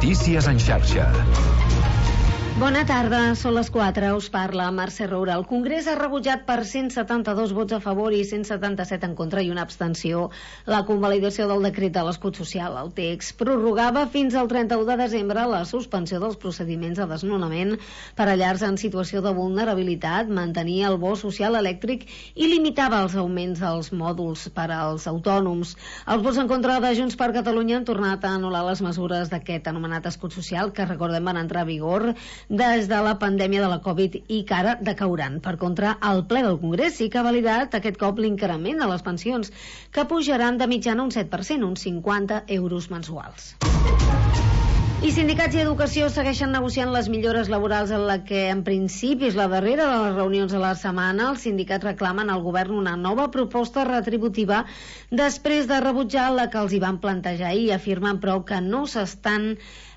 Notícies en xarxa. Bona tarda, són les 4, us parla Mercè Roura. El Congrés ha rebutjat per 172 vots a favor i 177 en contra i una abstenció la convalidació del decret de l'escut social. El text prorrogava fins al 31 de desembre la suspensió dels procediments de desnonament per a llars en situació de vulnerabilitat, mantenia el bo social elèctric i limitava els augments dels mòduls per als autònoms. Els vots en contra de Junts per Catalunya han tornat a anul·lar les mesures d'aquest anomenat escut social que, recordem, van entrar a vigor des de la pandèmia de la Covid i que ara decauran. Per contra, el ple del Congrés sí que ha validat aquest cop l'increment de les pensions, que pujaran de mitjana un 7%, uns 50 euros mensuals. I sindicats i educació segueixen negociant les millores laborals en la que en principi és la darrera de les reunions de la setmana. Els sindicats reclamen al govern una nova proposta retributiva després de rebutjar la que els hi van plantejar i afirmen prou que no s'estan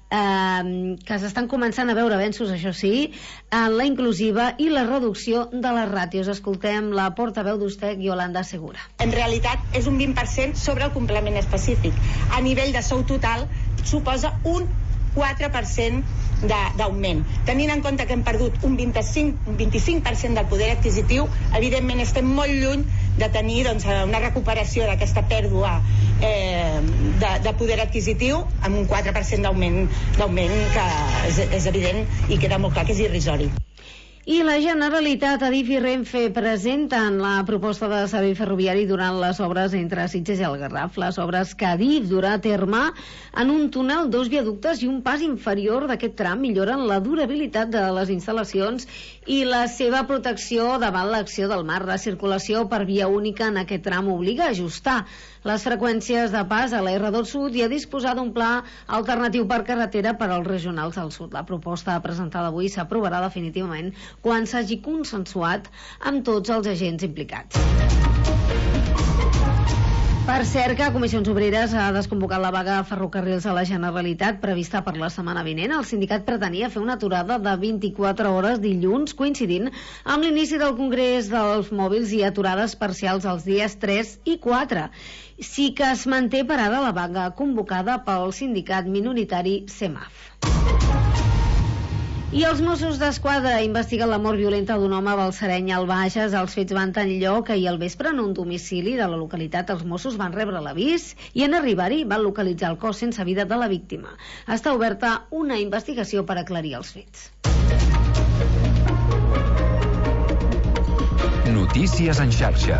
que s'estan començant a veure avenços, això sí, en la inclusiva i la reducció de les ràtios. Escoltem la portaveu d'Ustec, Yolanda Segura. En realitat és un 20% sobre el complement específic. A nivell de sou total suposa un 4% d'augment. Tenint en compte que hem perdut un 25% del poder adquisitiu, evidentment estem molt lluny de tenir una recuperació d'aquesta pèrdua de poder adquisitiu amb un 4% d'augment que és evident i queda molt clar que és irrisori. I la Generalitat, Adif i Renfe presenten la proposta de servei ferroviari durant les obres entre Sitges i el Garraf. Les obres que Adif durà a terme en un túnel, 2 viaductes i un pas inferior d'aquest tram milloren la durabilitat de les instal·lacions i la seva protecció davant l'acció del mar. La circulació per via única en aquest tram obliga a ajustar les freqüències de pas a la R2 Sud i a disposar d'un pla alternatiu per carretera per als regionals del sud. La proposta presentada avui s'aprovarà definitivament quan s'hagi consensuat amb tots els agents implicats. Per cert, que Comissions Obreres ha desconvocat la vaga a ferrocarrils a la Generalitat prevista per la setmana vinent. El sindicat pretenia fer una aturada de 24 hores dilluns, coincidint amb l'inici del Congrés dels Mòbils i aturades parcials els dies 3 i 4. Sí que es manté parada la vaga convocada pel sindicat minoritari CEMAF. I els Mossos d'Esquadra investiguen la mort violenta d'un home a Balsareny, al Bages. Els fets van tenir lloc ahir al vespre en un domicili de la localitat. Els Mossos van rebre l'avís i en arribar-hi van localitzar el cos sense vida de la víctima. Està oberta una investigació per aclarir els fets. Notícies en xarxa.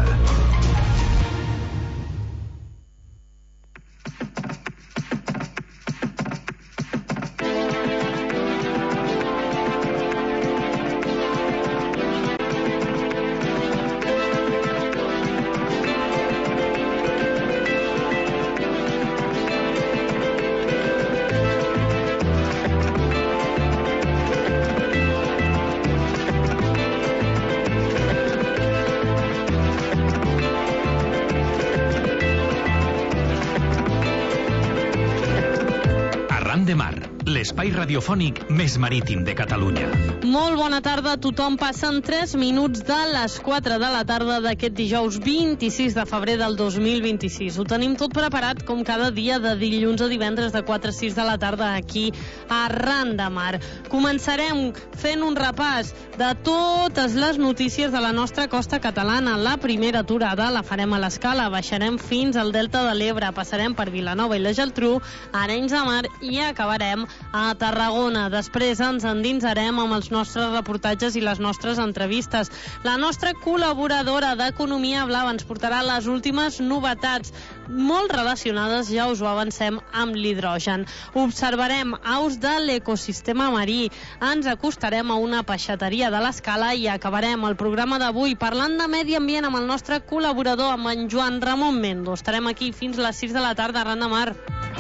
L'espai radiofònic més marítim de Catalunya. Molt bona tarda a tothom. Passen 3 minuts de les 4 de la tarda d'aquest dijous 26 de febrer del 2026. Ho tenim tot preparat com cada dia de dilluns a divendres de 4 a 6 de la tarda aquí a Arran de Mar. Començarem fent un repàs de totes les notícies de la nostra costa catalana. La primera aturada la farem a l'Escala, baixarem fins al Delta de l'Ebre, passarem per Vilanova i la Geltrú, Arenys de Mar i acabarem a Tarragona. Després ens endinsarem amb els nostres reportatges i les nostres entrevistes. La nostra col·laboradora d'Economia Blava ens portarà les últimes novetats, molt relacionades, ja us ho avancem, amb l'hidrogen. Observarem aus de l'ecosistema marí, ens acostarem a una peixateria de l'Escala i acabarem el programa d'avui parlant de medi ambient amb el nostre col·laborador, amb en Joan Ramon Mendo. Estarem aquí fins a les 6 de la tarda a Arran de Mar.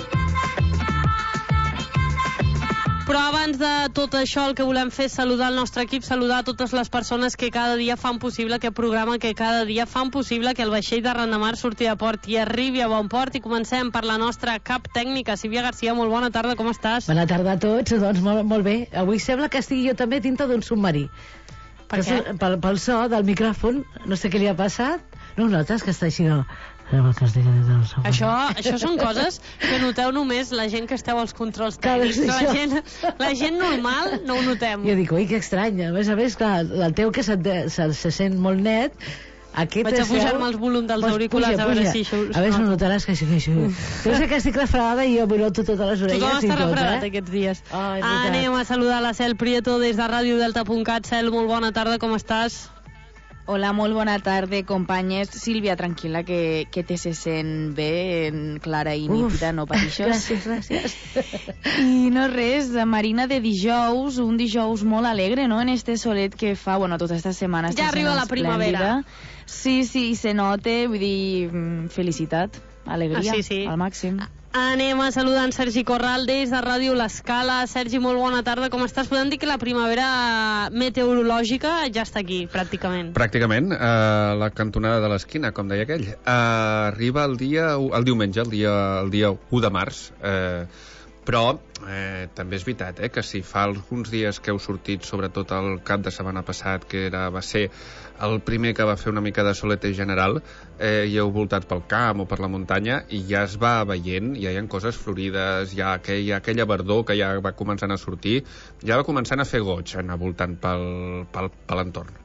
Però abans de tot això el que volem fer és saludar el nostre equip, saludar totes les persones que cada dia fan possible aquest programa, que cada dia fan possible que el vaixell d'Arran de Mar surti a port i arribi a bon port. I comencem per la nostra cap tècnica, Sílvia Garcia. Molt bona tarda, com estàs? Bona tarda a tots, doncs molt bé. Avui sembla que estigui jo també dintre d'un submarí. Per què? Pel so del micròfon, no sé què li ha passat. No ho notes, que està així, no? Això són coses que noteu només la gent que esteu als controls tècnics. La gent normal no ho notem. Jo dic, ui, que estrany. A més, clar, el teu que se sent molt net, aquest vaig a pujar-me els volums dels auriculars a veure si això... A veure, no notaràs que això... Jo sé que estic refredada i jo m'ho noto totes les orelles. Tothom està refredat aquests dies. Anem a saludar la Cel Prieto des de radiodelta.cat. Cel, molt bona tarda, com estàs? Hola, molt bona tarda, companyes. Sílvia, tranquil·la, que te se sent bé, clara i nítida, no patixos. Gràcies. I no res, Marina, de dijous, un dijous molt alegre, no?, en este solet que fa, bueno, tota esta setmana. Ja arriba la primavera. Sí, se nota, vull dir, felicitat, alegria, al màxim. Anem a saludar en Sergi Corral des de Ràdio L'Escala. Sergi, molt bona tarda, com estàs? Podem dir que la primavera meteorològica ja està aquí, pràcticament. Pràcticament, la cantonada de l'esquina, com deia aquell. Arriba el diumenge, el dia 1 de març, però també és veritat que si fa alguns dies que heu sortit, sobretot el cap de setmana passat, que va ser el primer que va fer una mica de solete general, i heu voltat pel camp o per la muntanya i ja es va veient, ja hi ha coses florides, hi ha aquella verdor que ja va començant a sortir, ja va començant a fer goig anar voltant per l'entorn.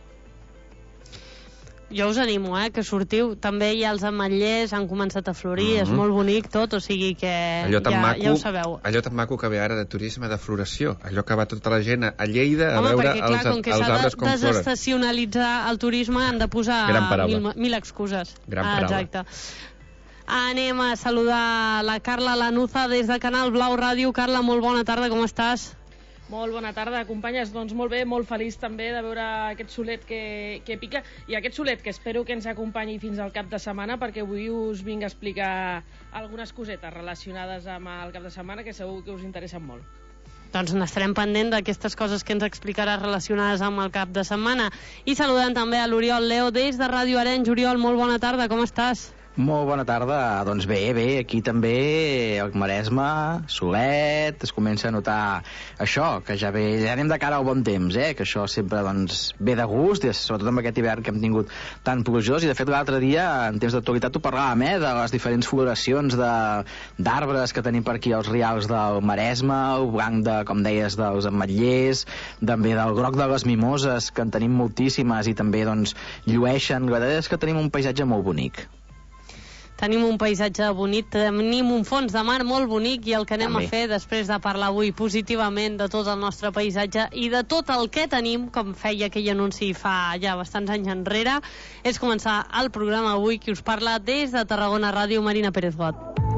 Jo us animo, que sortiu. També hi ha els ametllers, han començat a florir, és molt bonic tot, o sigui que ja ho sabeu. Allò tan maco que ve ara de turisme de floració, allò que va tota la gent a Lleida a veure perquè, clar, els arbres com floren. Home, perquè s'ha de desestacionalitzar el turisme, han de posar mil excuses. Gran paraula. Exacte. Anem a saludar la Carla Lanuza des de Canal Blau Ràdio. Carla, molt bona tarda, com estàs? Molt bona tarda, companyes. Doncs molt bé, molt feliç també de veure aquest solet que pica i aquest solet que espero que ens acompanyi fins al cap de setmana, perquè avui us vinc a explicar algunes cosetes relacionades amb el cap de setmana que segur que us interessen molt. Doncs n'estarem pendent d'aquestes coses que ens explicaràs relacionades amb el cap de setmana. I saludant també a l'Oriol Leo des de Ràdio Arenys. Oriol, molt bona tarda, com estàs? Molt bona tarda, doncs bé, aquí també el Maresme, solet, es comença a notar això, que ja anem de cara al bon temps, que això sempre ve de gust, sobretot amb aquest hivern que hem tingut tan plujós, i de fet l'altre dia, en temps d'actualitat, ho parlàvem, de les diferents floracions d'arbres que tenim per aquí als rials del Maresme, el blanc, com deies, dels ametllers, també del groc de les mimoses, que en tenim moltíssimes i també llueixen. La veritat és que tenim un paisatge molt bonic. Tenim un paisatge bonic, tenim un fons de mar molt bonic, i el que anem a fer després de parlar avui positivament de tot el nostre paisatge i de tot el que tenim, com feia aquell anunci fa ja bastants anys enrere, és començar el programa avui. Qui us parla des de Tarragona Ràdio, Marina Pérez Got.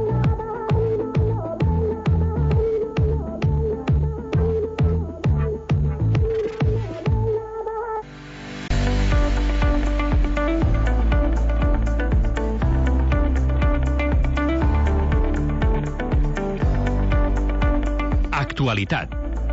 Actualitat.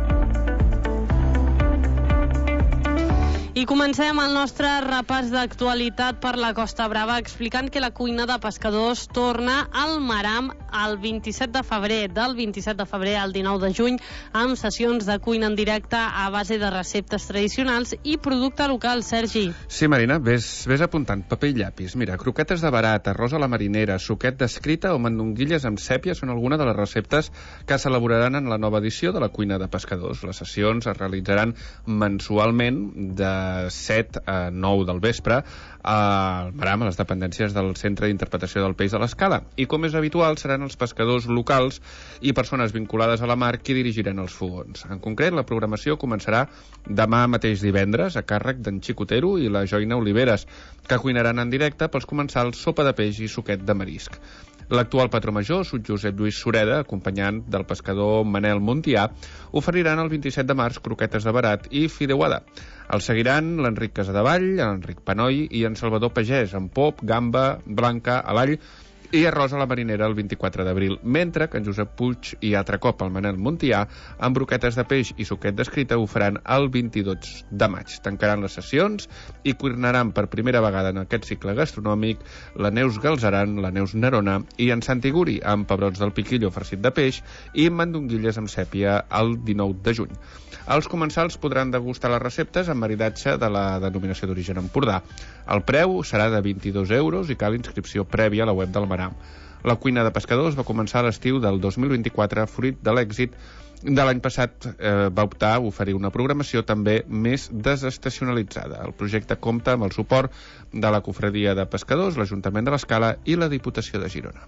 I comencem el nostre repàs d'actualitat per la Costa Brava explicant que la cuina de pescadors torna al Maram el 27 de febrer, del 27 de febrer al 19 de juny, amb sessions de cuina en directe a base de receptes tradicionals i producte local. Sergi. Sí, Marina, ves apuntant paper i llapis. Mira, croquetes de barat, arròs a la marinera, suquet d'escrita o mandonguilles amb sèpia són algunes de les receptes que s'elaboraran en la nova edició de la cuina de pescadors. Les sessions es realitzaran mensualment de 7 a 9 del vespre al Maram, a les dependències del Centre d'Interpretació del Peix de l'Escala. I com és habitual, seran els pescadors locals i persones vinculades a la mar qui dirigiran els fogons. En concret, la programació començarà demà mateix divendres a càrrec d'en Xicotero i la Joina Oliveres, que cuinaran en directe pels comensals sopa de peix i suquet de marisc. L'actual patró major, Sut Josep Lluís Sureda, acompanyant del pescador Manel Montià, oferiran el 27 de març croquetes de barat i fideuada. El seguiran l'Enric Casadevall, l'Enric Panoi i en Salvador Pagès, amb pop, gamba, blanca, a l'all i arròs a la marinera el 24 d'abril, mentre que en Josep Puig i altre cop el Manel Montià, amb broquetes de peix i suquet d'escrita, ho faran el 22 de maig. Tancaran les sessions i cuinaran per primera vegada en aquest cicle gastronòmic la Neus Galzeran, la Neus Nerona i en Santi Guri, amb pebrots del piquillo farcit de peix i mandonguilles amb sèpia el 19 de juny. Els comensals podran degustar les receptes amb maridatge de la denominació d'origen Empordà. El preu serà de 22 euros i cal inscripció prèvia a la web del Maram. La cuina de pescadors va començar a l'estiu del 2024, fruit de l'èxit de l'any passat. Va optar a oferir una programació també més desestacionalitzada. El projecte compta amb el suport de la Cofradia de Pescadors, l'Ajuntament de l'Escala i la Diputació de Girona.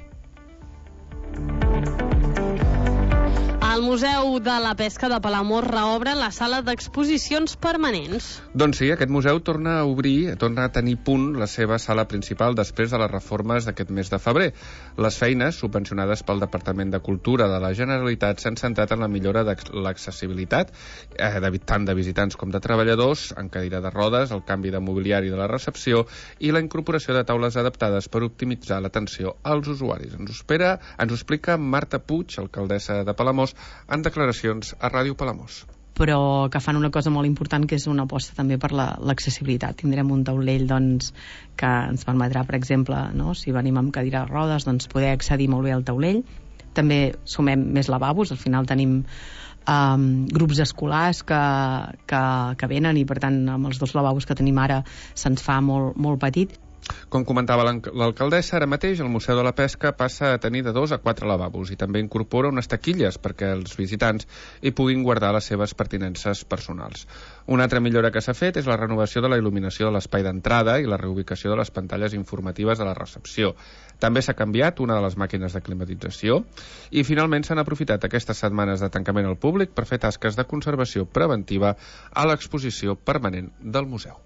El Museu de la Pesca de Palamós reobre la sala d'exposicions permanents. Doncs sí, aquest museu torna a obrir, torna a tenir punt la seva sala principal després de les reformes d'aquest mes de febrer. Les feines subvencionades pel Departament de Cultura de la Generalitat s'han centrat en la millora de l'accessibilitat, tant de visitants com de treballadors, en cadira de rodes, el canvi de mobiliari de la recepció i la incorporació de taules adaptades per optimitzar l'atenció als usuaris. Ens ho explica Marta Puig, alcaldessa de Palamós, en declaracions a Ràdio Palamós. Però que fan una cosa molt important, que és una aposta també per l'accessibilitat. Tindrem un taulell que ens permetrà, per exemple, si venim amb cadira de rodes, poder accedir molt bé al taulell. També sumem més lavabos, al final tenim grups escolars que venen i per tant amb els 2 lavabos que tenim ara se'ns fa molt, molt petit. Com comentava l'alcaldessa, ara mateix el Museu de la Pesca passa a tenir de 2 a 4 lavabos i també incorpora unes taquilles perquè els visitants hi puguin guardar les seves pertinences personals. Una altra millora que s'ha fet és la renovació de la il·luminació de l'espai d'entrada i la reubicació de les pantalles informatives de la recepció. També s'ha canviat una de les màquines de climatització i finalment s'han aprofitat aquestes setmanes de tancament al públic per fer tasques de conservació preventiva a l'exposició permanent del museu.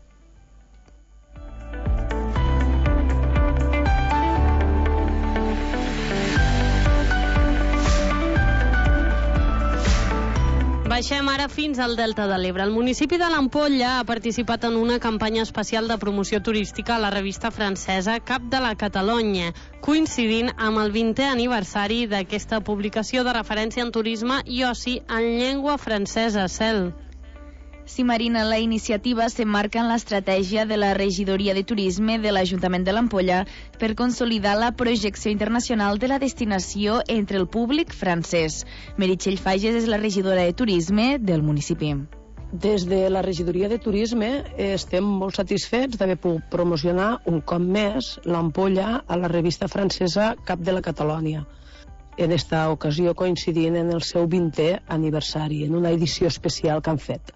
Baixem ara fins al Delta de l'Ebre. El municipi de l'Ampolla ha participat en una campanya especial de promoció turística a la revista francesa Cap de la Catalunya, coincidint amb el 20è aniversari d'aquesta publicació de referència en turisme i oci en llengua francesa. Cel. Sí, Marina, la iniciativa s'emmarca en l'estratègia de la Regidoria de Turisme de l'Ajuntament de l'Ampolla per consolidar la projecció internacional de la destinació entre el públic francès. Meritxell Fages és la regidora de Turisme del municipi. Des de la Regidoria de Turisme estem molt satisfets d'haver pogut promocionar un cop més l'Ampolla a la revista francesa Cap de la Catalunya. En esta ocasió coincidint en el seu 20è aniversari, en una edició especial que han fet.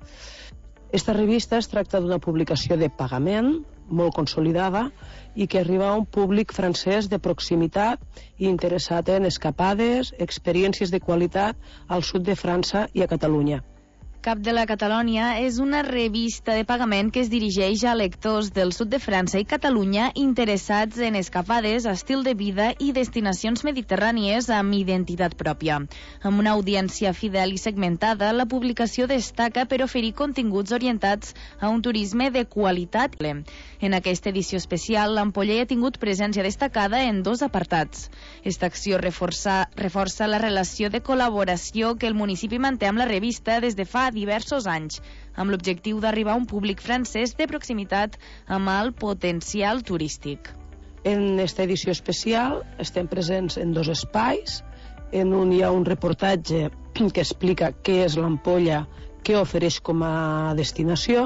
Esta revista es tracta d'una publicació de pagament, molt consolidada, i que arriba a un públic francès de proximitat i interessat en escapades, experiències de qualitat al sud de França i a Catalunya. Cap de la Catalunya és una revista de pagament que es dirigeix a lectors del sud de França i Catalunya interessats en escapades, estil de vida i destinacions mediterrànies amb identitat pròpia. Amb una audiència fidel i segmentada, la publicació destaca per oferir continguts orientats a un turisme de qualitat. En aquesta edició especial, l'Ampolla ha tingut presència destacada en 2 apartats. Esta acció reforça la relació de col·laboració que el municipi manté amb la revista des de fa diversos anys, amb l'objectiu d'arribar a un públic francès de proximitat amb alt potencial turístic. En aquesta edició especial estem presents en 2 espais. En un hi ha un reportatge que explica què és l'Ampolla, què ofereix com a destinació,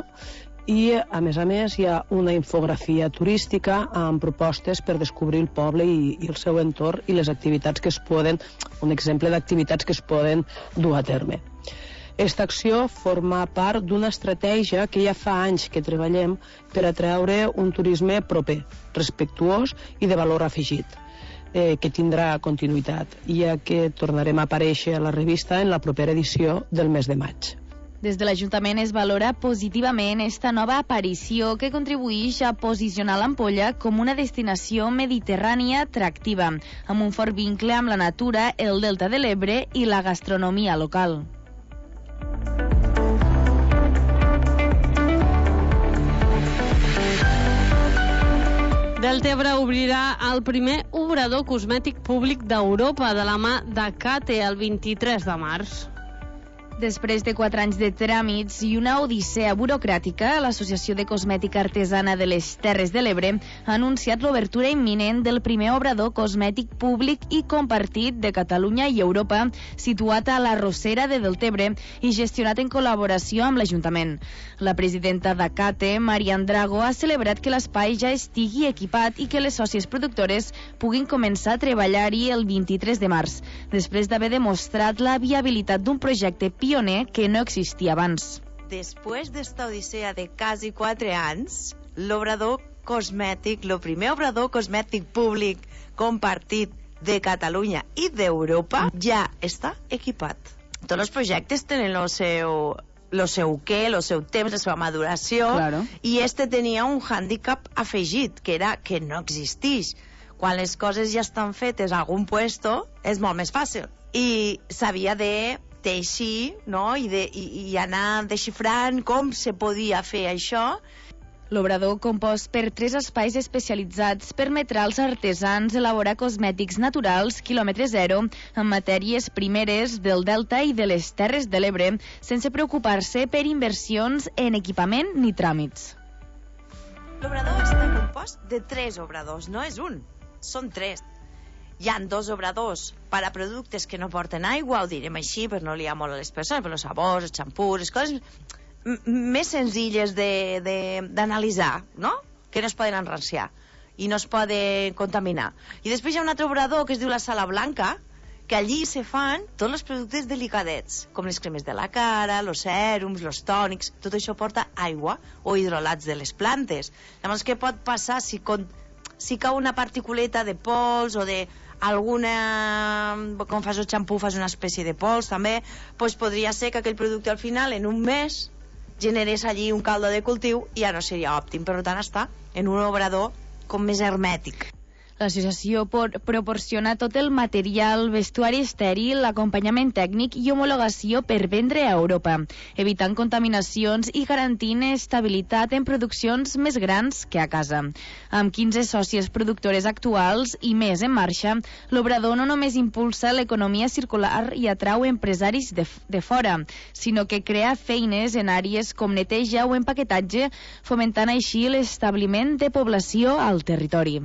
i a més hi ha una infografia turística amb propostes per descobrir el poble i el seu entorn i les activitats que es poden, un exemple d'activitats que es poden dur a terme. Aquesta acció forma part d'una estratègia que ja fa anys que treballem per atraure un turisme proper, respectuós i de valor afegit, que tindrà continuïtat, ja que tornarem a aparèixer a la revista en la propera edició del mes de maig. Des de l'Ajuntament es valora positivament esta nova aparició que contribueix a posicionar l'Ampolla com una destinació mediterrània atractiva, amb un fort vincle amb la natura, el Delta de l'Ebre i la gastronomia local. Deltebre obrirà el primer obrador cosmètic públic d'Europa de la mà de Cate el 23 de març. Després de 4 anys de tràmits i una odissea burocràtica, l'Associació de Cosmètica Artesana de les Terres de l'Ebre ha anunciat l'obertura imminent del primer obrador cosmètic públic i compartit de Catalunya i Europa, situat a la Rosera de Deltebre i gestionat en col·laboració amb l'Ajuntament. La presidenta d'Acate, Marian Drago, ha celebrat que l'espai ja estigui equipat i que les sòcies productores puguin començar a treballar-hi el 23 de març, després d'haver demostrat la viabilitat d'un projecte pioner que no existia abans. Después de esta odisea de casi 4 anys, l'obrador cosmètic, el primer obrador cosmètic públic compartit de Catalunya i d'Europa, ja està equipat. Tots els projectes tenen el seu temps, la seva maduració, claro. I este tenia un hàndicap afegit, que era que no existeix. Quan les coses ja estan fetes a algun puesto, és molt més fàcil. I s'havia de teixir, no? I anar desxifrant com se podia fer això. L'obrador, compost per 3 espais especialitzats, permetrà als artesans elaborar cosmètics naturals quilòmetre zero en matèries primeres del Delta i de les Terres de l'Ebre, sense preocupar-se per inversions en equipament ni tràmits. L'obrador està compost de 3 obradors, no és un, són 3. Hi ha 2 obradors per a productes que no porten aigua, ho direm així, per no liar molt a les persones, per els sabors, els xampús, les coses més senzilles d'analitzar, no? Que no es poden enranciar i no es poden contaminar. I després hi ha un altre obrador que es diu la sala blanca, que allí se fan tots els productes delicadets, com les cremes de la cara, els sèrums, els tònics, tot això porta aigua o hidrolats de les plantes. Llavors, què pot passar si cau una particuleta de pols o de quan fas el xampú fas una espècie de pols també, doncs podria ser que aquell producte al final en un mes generés allí un caldo de cultiu i ja no seria òptim, per tant està en un obrador com més hermètic. L'associació proporciona tot el material, vestuari estèril, acompanyament tècnic i homologació per vendre a Europa, evitant contaminacions i garantint estabilitat en produccions més grans que a casa. Amb 15 sòcies productores actuals i més en marxa, l'obrador no només impulsa l'economia circular i atrau empresaris de fora, sinó que crea feines en àrees com neteja o empaquetatge, fomentant així l'establiment de població al territori.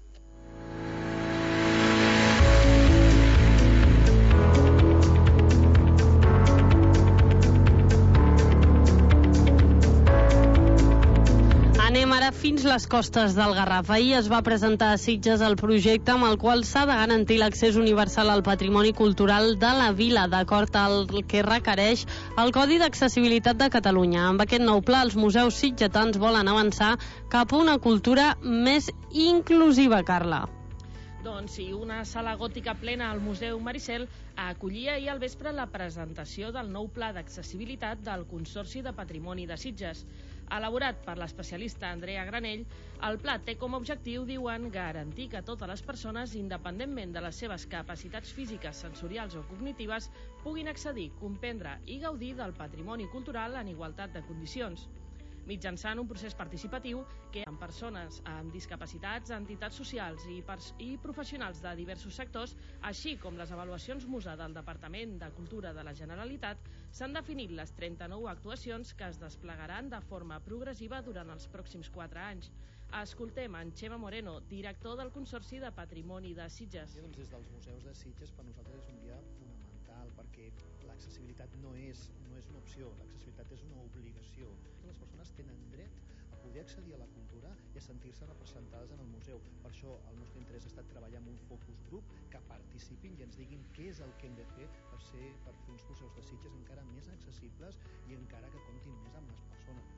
Anem ara fins les costes del Garraf. Ahir es va presentar a Sitges el projecte amb el qual s'ha de garantir l'accés universal al patrimoni cultural de la vila, d'acord al que requereix el Codi d'Accessibilitat de Catalunya. Amb aquest nou pla, els museus sitgetans volen avançar cap a una cultura més inclusiva, Carla. Doncs sí, una sala gòtica plena al Museu Maricel acollia ahir al vespre la presentació del nou pla d'accessibilitat del Consorci de Patrimoni de Sitges. Elaborat per l'especialista Andrea Granell, el pla té com a objectiu, diuen, garantir que totes les persones, independentment de les seves capacitats físiques, sensorials o cognitives, puguin accedir, comprendre i gaudir del patrimoni cultural en igualtat de condicions, mitjançant un procés participatiu que amb persones amb discapacitats, entitats socials i professionals de diversos sectors, així com les avaluacions MUSA del Departament de Cultura de la Generalitat, s'han definit les 39 actuacions que es desplegaran de forma progressiva durant els pròxims 4 anys. Escoltem en Xema Moreno, director del Consorci de Patrimoni de Sitges. Doncs des dels museus de Sitges per nosaltres és un dia fonamental perquè l'accessibilitat no és una opció, l'accessibilitat és una obligació. Les persones tenen dret a poder accedir a la cultura i a sentir-se representades en el museu. Per això el nostre interès ha estat treballar amb un focus group que participin i ens diguin què és el que hem de fer per fer uns museus de Sitges encara més accessibles i encara que comptin més amb les persones.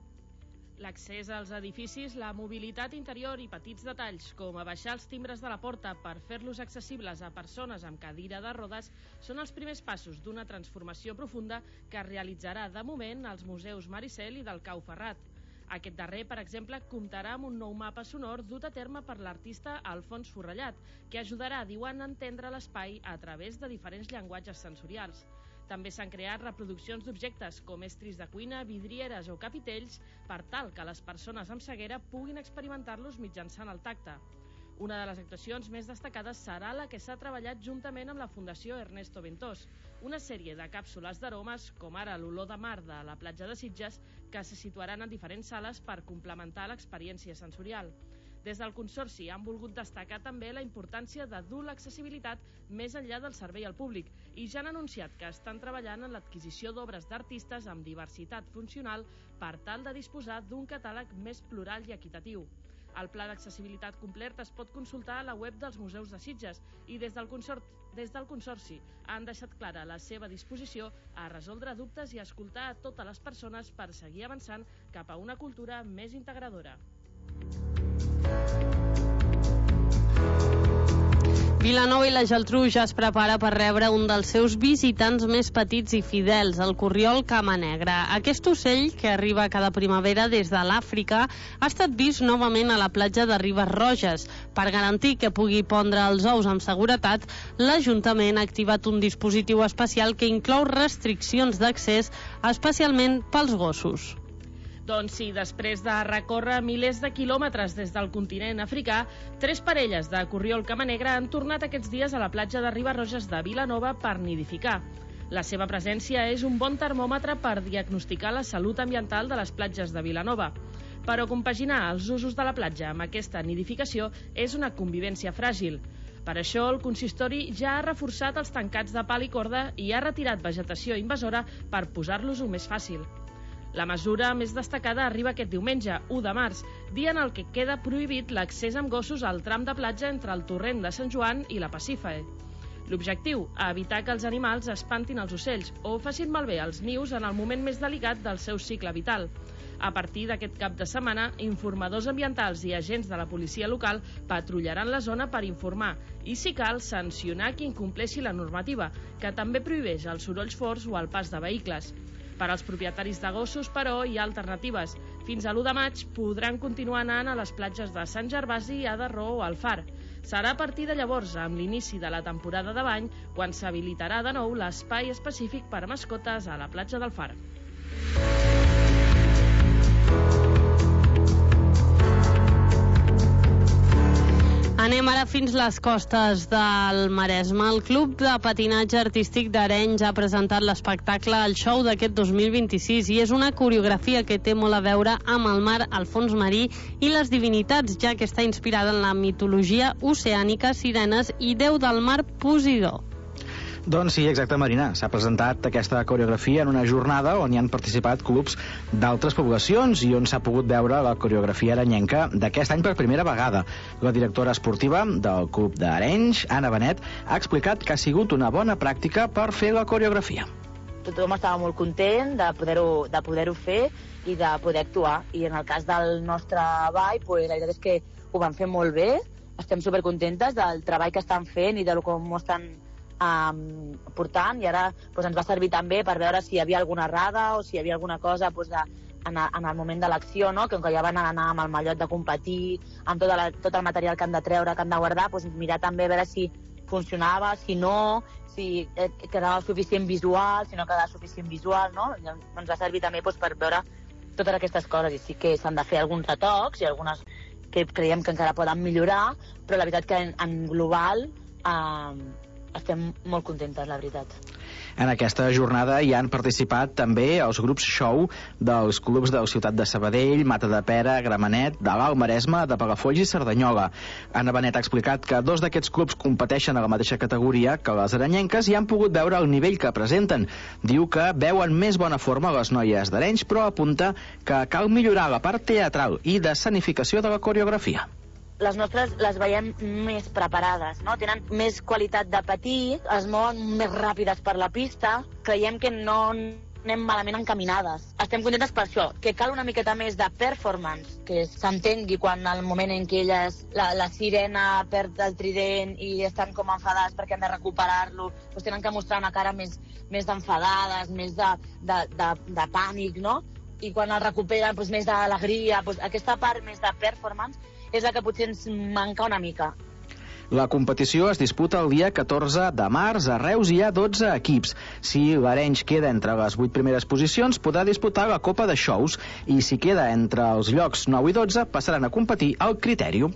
L'accés als edificis, la mobilitat interior i petits detalls, com abaixar els timbres de la porta per fer-los accessibles a persones amb cadira de rodes, són els primers passos d'una transformació profunda que es realitzarà de moment als museus Maricel i del Cau Ferrat. Aquest darrer, per exemple, comptarà amb un nou mapa sonor dut a terme per l'artista Alfons Forrellat, que ajudarà, diuen, a entendre l'espai a través de diferents llenguatges sensorials. També s'han creat reproduccions d'objectes com estris de cuina, vidrieres o capitells per tal que les persones amb ceguera puguin experimentar-los mitjançant el tacte. Una de les actuacions més destacades serà la que s'ha treballat juntament amb la Fundació Ernesto Ventós, una sèrie de càpsules d'aromes, com ara l'olor de mar de la platja de Sitges, que se situaran en diferents sales per complementar l'experiència sensorial. Des del Consorci han volgut destacar també la importància de dur l'accessibilitat més enllà del servei al públic i ja han anunciat que estan treballant en l'adquisició d'obres d'artistes amb diversitat funcional per tal de disposar d'un catàleg més plural i equitatiu. El pla d'accessibilitat complet es pot consultar a la web dels museus de Sitges i des del Consorci han deixat clara la seva disposició a resoldre dubtes i a escoltar a totes les persones per seguir avançant cap a una cultura més integradora. Vilanova i la Geltrú ja es prepara per rebre un dels seus visitants més petits i fidels, el corriol camanegre. Aquest ocell, que arriba cada primavera des de l'Àfrica, ha estat vist novament a la platja de Ribes Roges. Per garantir que pugui pondre els ous amb seguretat, l'Ajuntament ha activat un dispositiu especial que inclou restriccions d'accés, especialment pels gossos. Doncs sí, després de recórrer milers de quilòmetres des del continent africà, 3 parelles de corriol camanegre han tornat aquests dies a la platja de Ribes Roges de Vilanova per nidificar. La seva presència és un bon termòmetre per diagnosticar la salut ambiental de les platges de Vilanova. Però compaginar els usos de la platja amb aquesta nidificació és una convivència fràgil. Per això, el consistori ja ha reforçat els tancats de pal i corda i ha retirat vegetació invasora per posar-los-ho més fàcil. La mesura més destacada arriba aquest diumenge, 1 de març, dia en el que queda prohibit l'accés amb gossos al tram de platja entre el torrent de Sant Joan i la Pasífae. L'objectiu, evitar que els animals espantin els ocells o facin malbé els nius en el moment més delicat del seu cicle vital. A partir d'aquest cap de setmana, informadors ambientals i agents de la policia local patrullaran la zona per informar i, si cal, sancionar qui incompleixi la normativa, que també prohibeix els sorolls forts o el pas de vehicles. Per als propietaris de gossos, però, hi ha alternatives. Fins a l'1 de maig podran continuar anant a les platges de Sant Gervasi, Adarró o el Far. Serà a partir de llavors, amb l'inici de la temporada de bany, quan s'habilitarà de nou l'espai específic per a mascotes a la platja del Far. Anem ara fins les costes del Maresme. El Club de Patinatge Artístic d'Arenys ha presentat l'espectacle El Show d'aquest 2026 i és una coreografia que té molt a veure amb el mar, el fons marí i les divinitats, ja que està inspirada en la mitologia oceànica, sirenes i déu del mar Posidó. Doncs sí, exacte, Marina. S'ha presentat aquesta coreografia en una jornada on hi han participat clubs d'altres poblacions i on s'ha pogut veure la coreografia arenyenca d'aquest any per primera vegada. La directora esportiva del Club d'Arenys, Anna Benet, ha explicat que ha sigut una bona pràctica per fer la coreografia. Tothom estava molt content de poder-ho fer i de poder actuar. I en el cas del nostre ball, la veritat és que ho van fer molt bé. Estem supercontentes del treball que estan fent i de com ho estan portant, i ara ens va servir també per veure si hi havia alguna errada o si hi havia alguna cosa en el moment de l'acció, no? Que ja van anar amb el mallot de competir, amb tot el material que han de treure, que han de guardar, mirar també a veure si funcionava, si no, si quedava suficient visual, si no quedava suficient visual, no? Ens va servir també per veure totes aquestes coses, i sí que s'han de fer alguns retocs i algunes que creiem que encara poden millorar, però la veritat que en global estem molt contentes, la veritat. En aquesta jornada hi han participat també els grups show dels clubs de la ciutat de Sabadell, Matadepera, Gramenet, de l'Alt Maresme, de Palafolls i Cerdanyola. Anna Benet ha explicat que 2 d'aquests clubs competeixen a la mateixa categoria que les arenyenques i han pogut veure el nivell que presenten. Diu que veuen més bona forma les noies d'Arenys, però apunta que cal millorar la part teatral i d'escenificació de la coreografia. Les nostres les veiem més preparades, no? Tenen més qualitat de patir, es mouen més ràpides per la pista, creiem que no anem malament encaminades. Estem contentes per això, que cal una miqueta més de performance, que s'entengui quan al moment en què elles, la sirena perd el trident i estan com enfadades perquè han de recuperar-lo, tenen que mostrar una cara més d'enfadades, més de pànic, no? I quan el recuperen, més d'alegria, aquesta part més de performance és la que potser ens manca una mica. La competició es disputa el dia 14 de març a Reus i hi ha 12 equips. Si l'Arenys queda entre les 8 primeres posicions, podrà disputar la Copa de Xous i si queda entre els llocs 9 i 12 passaran a competir al Critèrium.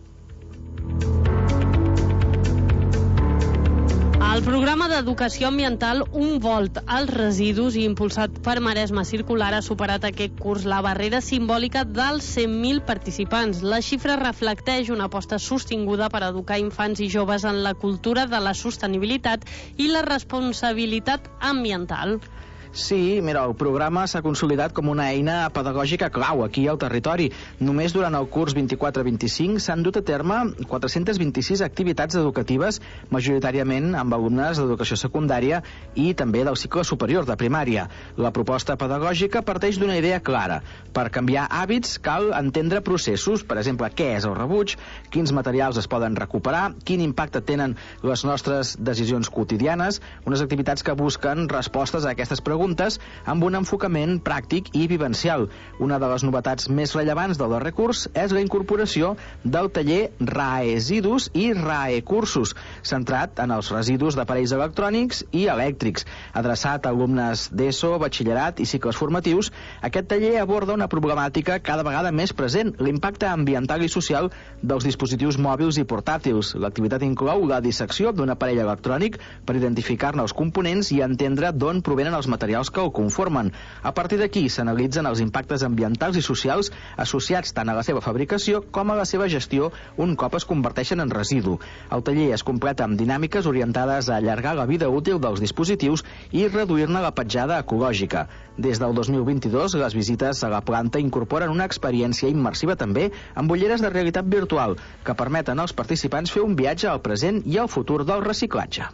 El programa d'educació ambiental Un Volt als residus i impulsat per Maresma Circular ha superat aquest curs la barrera simbòlica dels 100.000 participants. La xifra reflecteix una aposta sostinguda per educar infants i joves en la cultura de la sostenibilitat i la responsabilitat ambiental. Sí, mira, el programa s'ha consolidat com una eina pedagògica clau aquí al territori. Només durant el curs 24-25 s'han dut a terme 426 activitats educatives, majoritàriament amb alumnes d'educació secundària i també del cicle superior de primària. La proposta pedagògica parteix d'una idea clara. Per canviar hàbits cal entendre processos, per exemple, què és el rebuig, quins materials es poden recuperar, quin impacte tenen les nostres decisions quotidianes, unes activitats que busquen respostes a aquestes preguntes amb un enfocament pràctic i vivencial. Una de les novetats més rellevants del darrer curs és la incorporació del taller Raesidus i Raecursos, centrat en els residus d'aparells electrònics i elèctrics. Adreçat a alumnes d'ESO, batxillerat i cicles formatius, aquest taller aborda una problemàtica cada vegada més present, l'impacte ambiental i social dels dispositius mòbils i portàtils. L'activitat inclou la dissecció d'un aparell electrònic per identificar-ne els components i entendre d'on provenen els materials que el conformen. A partir d'aquí s'analitzen els impactes ambientals i socials associats tant a la seva fabricació com a la seva gestió un cop es converteixen en residu. El taller es completa amb dinàmiques orientades a allargar la vida útil dels dispositius i reduir-ne la petjada ecològica. Des del 2022, les visites a la planta incorporen una experiència immersiva també amb ulleres de realitat virtual que permeten als participants fer un viatge al present i al futur del reciclatge.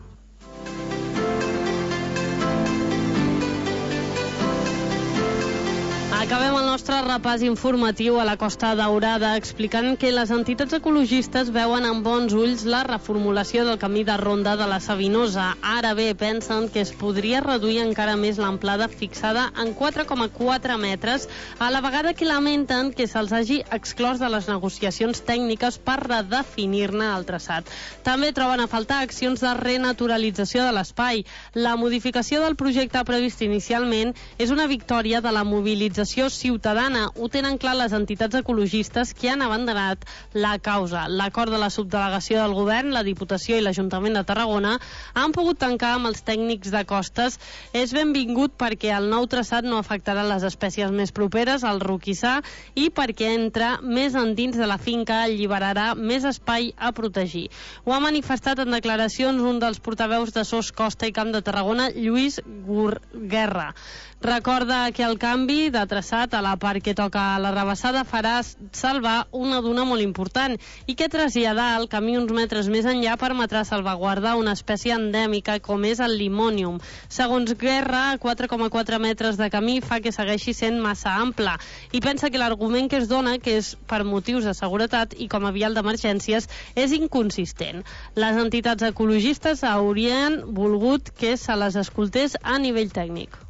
Acabem el nostre repàs informatiu a la Costa Daurada explicant que les entitats ecologistes veuen amb bons ulls la reformulació del camí de ronda de la Savinosa. Ara bé, pensen que es podria reduir encara més l'amplada fixada en 4,4 metres, a la vegada que lamenten que se'ls hagi exclòs de les negociacions tècniques per redefinir-ne el traçat. També troben a faltar accions de renaturalització de l'espai. La modificació del projecte previst inicialment és una victòria de la mobilització ciutadana. Ho tenen clar les entitats ecologistes que han abandonat la causa. L'acord de la subdelegació del govern, la Diputació i l'Ajuntament de Tarragona han pogut tancar amb els tècnics de costes. És benvingut perquè el nou traçat no afectarà les espècies més properes al roquissar i perquè entra més endins de la finca, alliberarà més espai a protegir. Ho ha manifestat en declaracions un dels portaveus de SOS Costa i Camp de Tarragona, Lluís Guerra. Recorda que el canvi de traçat a la part que toca a la Rabassada farà salvar una duna molt important i que traslladar el camí uns metres més enllà permetrà salvaguardar una espècie endèmica com és el limonium. Segons Guerra, 4,4 metres de camí fa que segueixi sent massa ample i pensa que l'argument que es dona, que és per motius de seguretat i com a vial d'emergències, és inconsistent. Les entitats ecologistes haurien volgut que se les escoltés a nivell tècnic.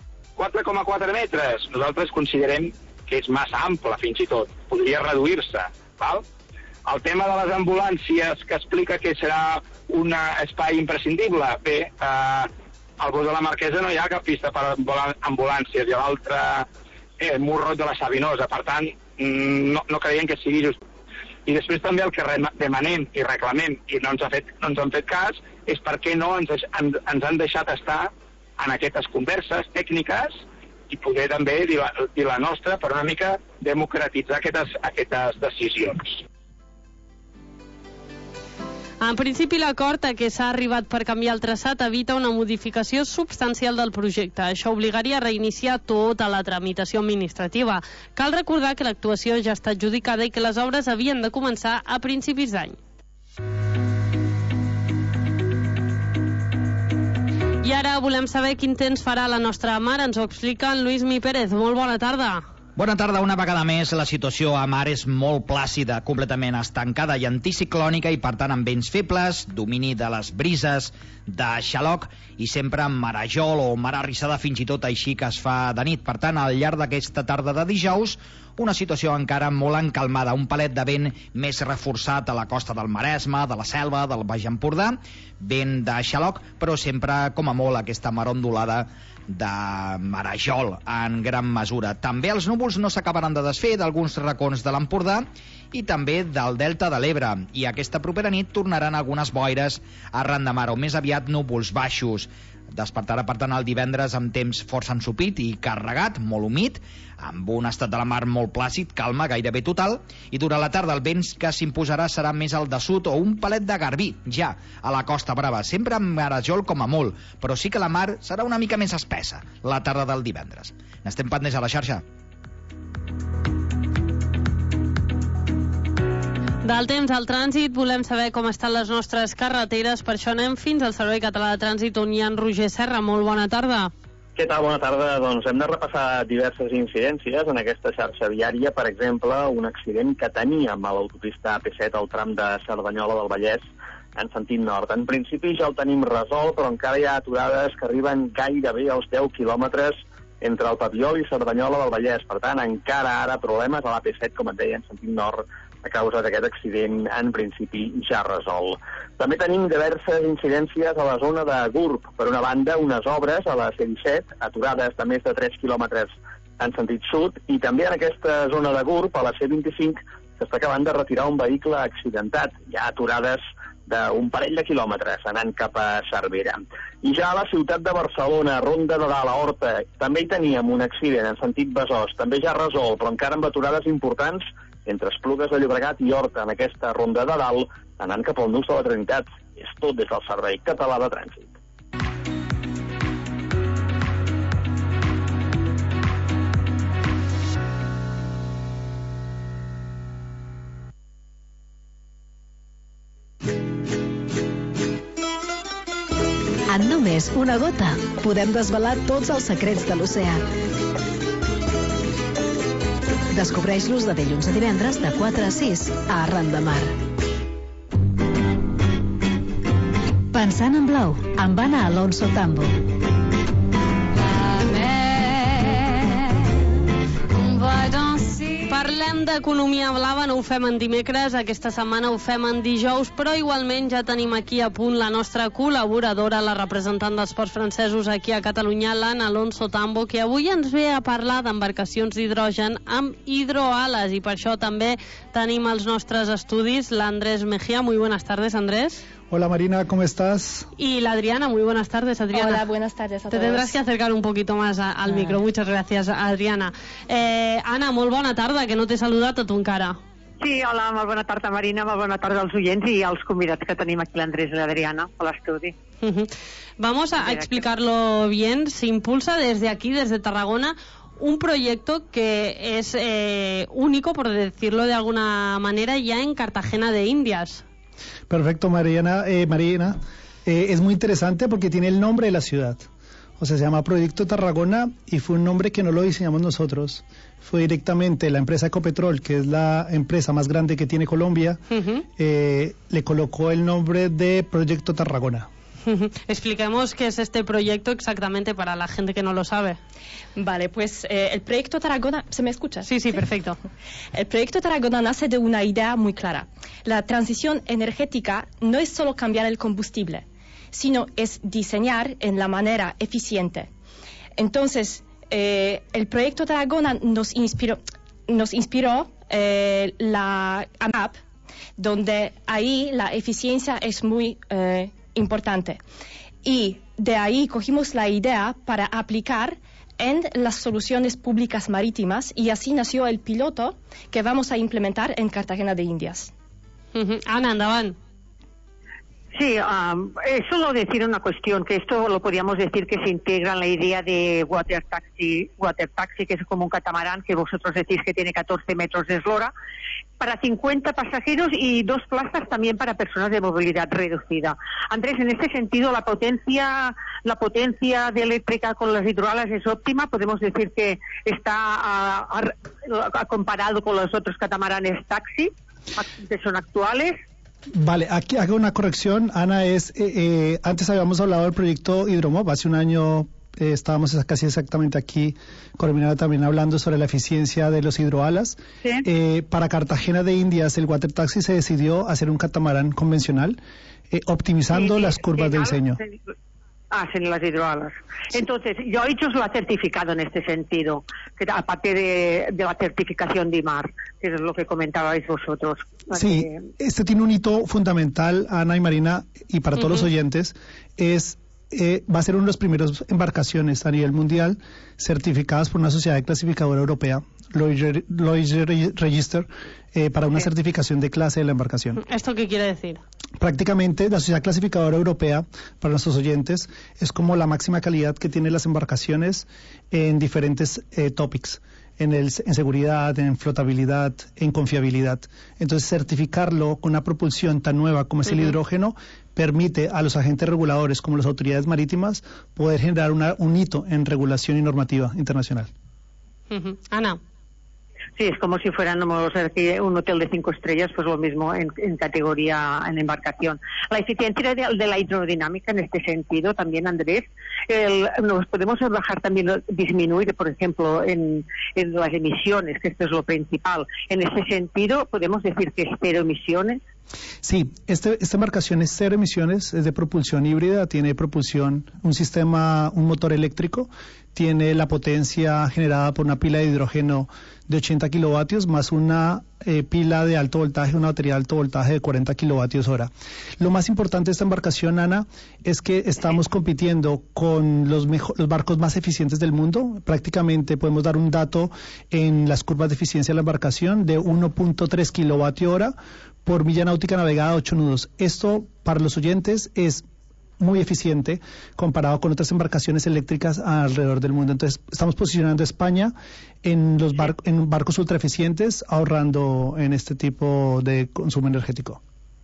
4,4 metres, nosaltres considerem que és massa ample, fins i tot. Podria reduir-se, val? El tema de les ambulàncies, que explica que serà un espai imprescindible. Bé, al Bosc de la Marquesa no hi ha cap pista per ambulàncies i a l'altre Morrot de la Savinosa. Per tant, no creiem que sigui just. I després també el que demanem i reclamem, i no ens han fet cas, és per què no ens han deixat estar en aquestes converses tècniques i poder també dir la nostra per una mica democratitzar aquestes decisions. En principi, l'acord a què s'ha arribat per canviar el traçat evita una modificació substancial del projecte. Això obligaria a reiniciar tota la tramitació administrativa. Cal recordar que l'actuació ja està adjudicada i que les obres havien de començar a principis d'any. I ara volem saber quin temps farà la nostra mar. Ens ho explica en Lluís Mi Pérez. Molt bona tarda. Bona tarda. Una vegada més, la situació a mar és molt plàcida, completament estancada i anticiclònica i, per tant, amb vents febles, domini de les brises de xaloc i sempre amb marejol o mar arrissada fins i tot així que es fa de nit. Per tant, al llarg d'aquesta tarda de dijous, una situació encara molt encalmada, un palet de vent més reforçat a la costa del Maresme, de la Selva, del Baix Empordà, vent de xaloc, però sempre, com a molt, aquesta mar ondulada de marajol en gran mesura. També els núvols no s'acabaran de desfer d'alguns racons de l'Empordà i també del Delta de l'Ebre, i aquesta propera nit tornaran algunes boires arran de mar, o més aviat núvols baixos. Despertarà, per tant, el divendres amb temps força ensopit i carregat, molt humit, amb un estat de la mar molt plàcid, calma gairebé total, i durant la tarda el vent que s'imposarà serà més el de sud o un palet de garbí, ja, a la Costa Brava, sempre amb marajol com a molt, però sí que la mar serà una mica més espessa la tarda del divendres. N'estem pendents a la xarxa. Del temps al trànsit, volem saber com estan les nostres carreteres, per això anem fins al Servei Català de Trànsit, on hi ha en Roger Serra. Molt bona tarda. Què tal? Bona tarda. Doncs hem de repassar diverses incidències en aquesta xarxa viària. Per exemple, un accident que teníem a l'autopista AP7 al tram de Cerdanyola del Vallès en sentit nord. En principi ja el tenim resolt, però encara hi ha aturades que arriben gairebé als 10 quilòmetres entre el Papiol i Cerdanyola del Vallès. Per tant, encara ara problemes a l'AP7, com et deia, en sentit nord, a causa d'aquest accident, en principi, ja resolt. També tenim diverses incidències a la zona de Gurb. Per una banda, unes obres a la C-17, aturades de més de 3 quilòmetres en sentit sud, i també en aquesta zona de Gurb, a la C-25, s'està acabant de retirar un vehicle accidentat. Hi ha aturades d'un parell de quilòmetres anant cap a Cervera. I ja a la ciutat de Barcelona, Ronda de Dalt, a Horta, també hi teníem un accident en sentit Besòs, també ja resolt, però encara amb aturades importants entre Esplugues de Llobregat i Horta, en aquesta Ronda de Dalt, anant cap al Nus de la Trinitat. És tot des del Servei Català de Trànsit. En només una gota podem desvelar tots els secrets de l'oceà. Descobreix-los de dilluns a divendres de 4 a 6 a Arran de Mar. Pensant en blau, amb Anna Alonso Tambo. Parlem d'economia blava, no ho fem en dimecres, aquesta setmana ho fem en dijous, però igualment ja tenim aquí a punt la nostra col·laboradora, la representant dels ports francesos aquí a Catalunya, l'Anna Alonso Tambo, que avui ens ve a parlar d'embarcacions d'hidrogen amb hidroales, i per això també tenim els nostres estudis l'Andrés Mejía. Muy buenas tardes, Andrés. Hola Marina, ¿cómo estás? Y la Adriana, muy buenas tardes, Adriana. Hola, buenas tardes a todos. Te tendrás que acercar un poquito más al micro. Muchas gracias, Adriana. Ana, molt bona tarda, que no t'he saludat a tu encara. Sí, hola, molt bona tarda Marina, molt bona tarda als oients i als convidats que tenim aquí, l'Andrés i l'Adriana, a l'estudi. Vamos a explicarlo bien. Se impulsa desde aquí, desde Tarragona, un proyecto que es único, por decirlo de alguna manera, ya en Cartagena de Indias. Perfecto, Marina. Es muy interesante porque tiene el nombre de la ciudad. O sea, se llama Proyecto Tarragona y fue un nombre que no lo diseñamos nosotros. Fue directamente la empresa Ecopetrol, que es la empresa más grande que tiene Colombia, le colocó el nombre de Proyecto Tarragona. Expliquemos qué es este proyecto exactamente para la gente que no lo sabe. Vale, pues el proyecto Tarragona... ¿Se me escucha? Sí, perfecto. El proyecto Tarragona nace de una idea muy clara. La transición energética no es solo cambiar el combustible, sino es diseñar en la manera eficiente. Entonces, el proyecto Tarragona nos inspiró la AMAP, donde ahí la eficiencia es muy importante. Y de ahí cogimos la idea para aplicar en las soluciones públicas marítimas y así nació el piloto que vamos a implementar en Cartagena de Indias. Ana, andaban. Sí, es solo decir una cuestión, que esto lo podríamos decir que se integra en la idea de water taxi, que es como un catamarán que vosotros decís que tiene 14 metros de eslora, para 50 pasajeros y 2 plazas también para personas de movilidad reducida. Andrés, en este sentido, la potencia de eléctrica con las hidroalas es óptima. Podemos decir que está comparado con los otros catamaranes taxi que son actuales. Vale, aquí hago una corrección, Ana. Antes habíamos hablado del proyecto Hidromob hace un año estábamos casi exactamente aquí, Corina también hablando sobre la eficiencia de los hidroalas. Sí. Para Cartagena de Indias, el water taxi se decidió hacer un catamarán convencional, optimizando las curvas de diseño. Hacen las hidroalas. Entonces, yo he hecho la certificado en este sentido, que aparte de la certificación de IMAR, que es lo que comentabais vosotros. Sí, este tiene un hito fundamental, Ana y Marina, y para todos los oyentes, va a ser una de las primeras embarcaciones a nivel mundial certificadas por una sociedad clasificadora europea, Lloyd's Register, para una certificación de clase de la embarcación. ¿Esto qué quiere decir? Prácticamente la sociedad clasificadora europea, para nuestros oyentes, es como la máxima calidad que tienen las embarcaciones en diferentes topics. En seguridad, en flotabilidad, en confiabilidad. Entonces, certificarlo con una propulsión tan nueva como es el hidrógeno permite a los agentes reguladores, como las autoridades marítimas, poder generar un hito en regulación y normativa internacional. Ana. Sí, es como si fuéramos un hotel de 5 estrellas, pues lo mismo en categoría en embarcación. La eficiencia de la hidrodinámica en este sentido también, Andrés, nos podemos bajar también, disminuir, por ejemplo, en las emisiones, que esto es lo principal. En ese sentido, podemos decir que es cero emisiones. Sí, esta embarcación es cero emisiones, es de propulsión híbrida, tiene propulsión, un motor eléctrico, tiene la potencia generada por una pila de hidrógeno de 80 kilovatios más una pila de alto voltaje, una batería de alto voltaje de 40 kilovatios hora. Lo más importante de esta embarcación, Ana, es que estamos compitiendo con los barcos más eficientes del mundo. Prácticamente podemos dar un dato en las curvas de eficiencia de la embarcación de 1.3 kilovatio hora por milla náutica navegada, 8 nudos. Esto, para los oyentes, es muy eficiente comparado con otras embarcaciones eléctricas alrededor del mundo. Entonces, estamos posicionando a España en barcos ultra eficientes, ahorrando en este tipo de consumo energético.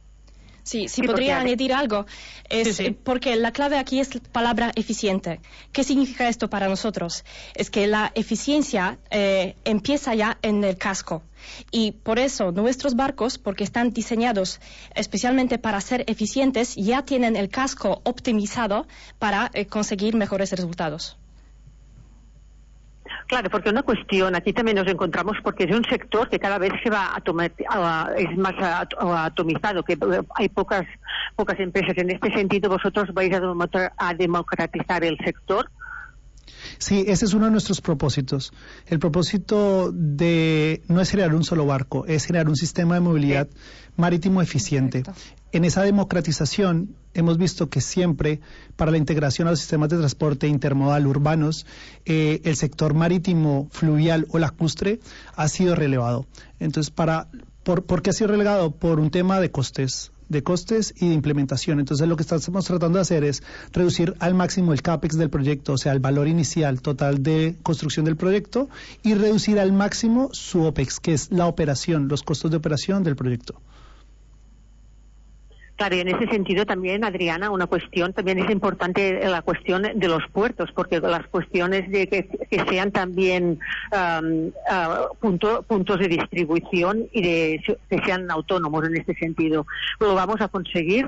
Sí, podría añadir algo. Porque la clave aquí es la palabra eficiente. ¿Qué significa esto para nosotros? Es que la eficiencia empieza ya en el casco. Y por eso nuestros barcos, porque están diseñados especialmente para ser eficientes, ya tienen el casco optimizado para conseguir mejores resultados. Claro, porque una cuestión, aquí también nos encontramos, porque es un sector que cada vez se va es más atomizado, que hay pocas empresas. En este sentido, ¿vosotros vais a democratizar el sector? Sí, ese es uno de nuestros propósitos. El propósito no es generar un solo barco, es generar un sistema de movilidad marítimo eficiente. Correcto. En esa democratización hemos visto que siempre para la integración a los sistemas de transporte intermodal urbanos, el sector marítimo, fluvial o lacustre ha sido relevado. Entonces, ¿por qué ha sido relegado? Por un tema de costes y de implementación. Entonces, lo que estamos tratando de hacer es reducir al máximo el CAPEX del proyecto, o sea, el valor inicial total de construcción del proyecto, y reducir al máximo su OPEX, que es la operación, los costos de operación del proyecto. Claro, y en ese sentido también, Adriana, una cuestión, también es importante la cuestión de los puertos, porque las cuestiones de que sean también puntos de distribución y que sean autónomos en este sentido. ¿Lo vamos a conseguir?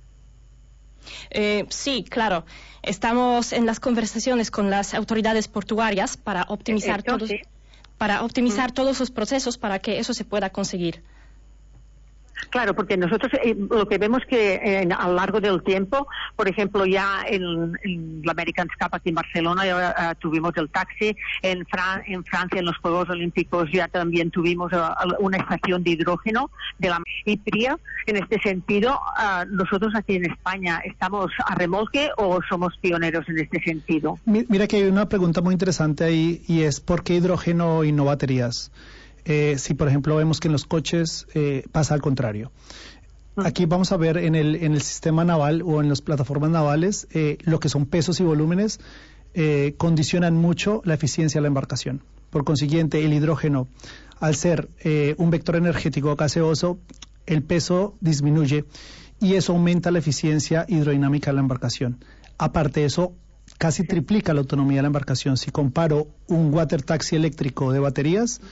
Sí, claro. Estamos en las conversaciones con las autoridades portuarias para optimizar todos los procesos para que eso se pueda conseguir. Claro, porque nosotros lo que vemos que a lo largo del tiempo, por ejemplo, ya en la American Cup aquí en Barcelona ya tuvimos el taxi, en Francia en los Juegos Olímpicos ya también tuvimos una estación de hidrógeno de la Ipria. En este sentido, nosotros aquí en España, ¿estamos a remolque o somos pioneros en este sentido? Mira que hay una pregunta muy interesante ahí, y es ¿por qué hidrógeno y no baterías? Si, por ejemplo, vemos que en los coches pasa al contrario. Aquí vamos a ver en el sistema naval o en las plataformas navales lo que son pesos y volúmenes condicionan mucho la eficiencia de la embarcación. Por consiguiente, el hidrógeno, al ser un vector energético gaseoso, el peso disminuye y eso aumenta la eficiencia hidrodinámica de la embarcación. Aparte de eso, casi triplica la autonomía de la embarcación. Si comparo un water taxi eléctrico de baterías,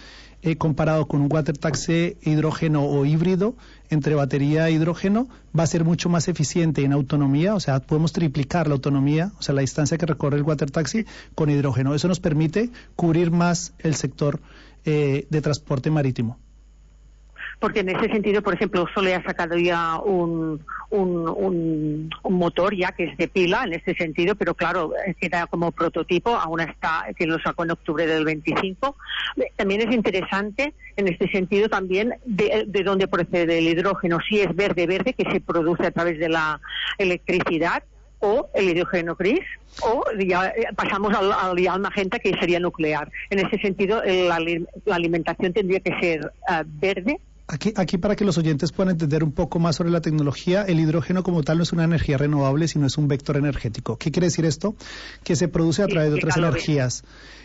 comparado con un water taxi hidrógeno o híbrido entre batería e hidrógeno, va a ser mucho más eficiente en autonomía, o sea, podemos triplicar la autonomía, o sea, la distancia que recorre el water taxi con hidrógeno. Eso nos permite cubrir más el sector de transporte marítimo. Porque en ese sentido, por ejemplo, Sole ha sacado ya un motor ya que es de pila en este sentido, pero claro, queda como prototipo, aún está, que lo sacó en octubre del 25. También es interesante en este sentido también de dónde procede el hidrógeno, si es verde, que se produce a través de la electricidad, o el hidrógeno gris, o ya pasamos al magenta, que sería nuclear. En ese sentido, la alimentación tendría que ser verde. Aquí para que los oyentes puedan entender un poco más sobre la tecnología, el hidrógeno como tal no es una energía renovable, sino es un vector energético. ¿Qué quiere decir esto? Que se produce a través de otras energías.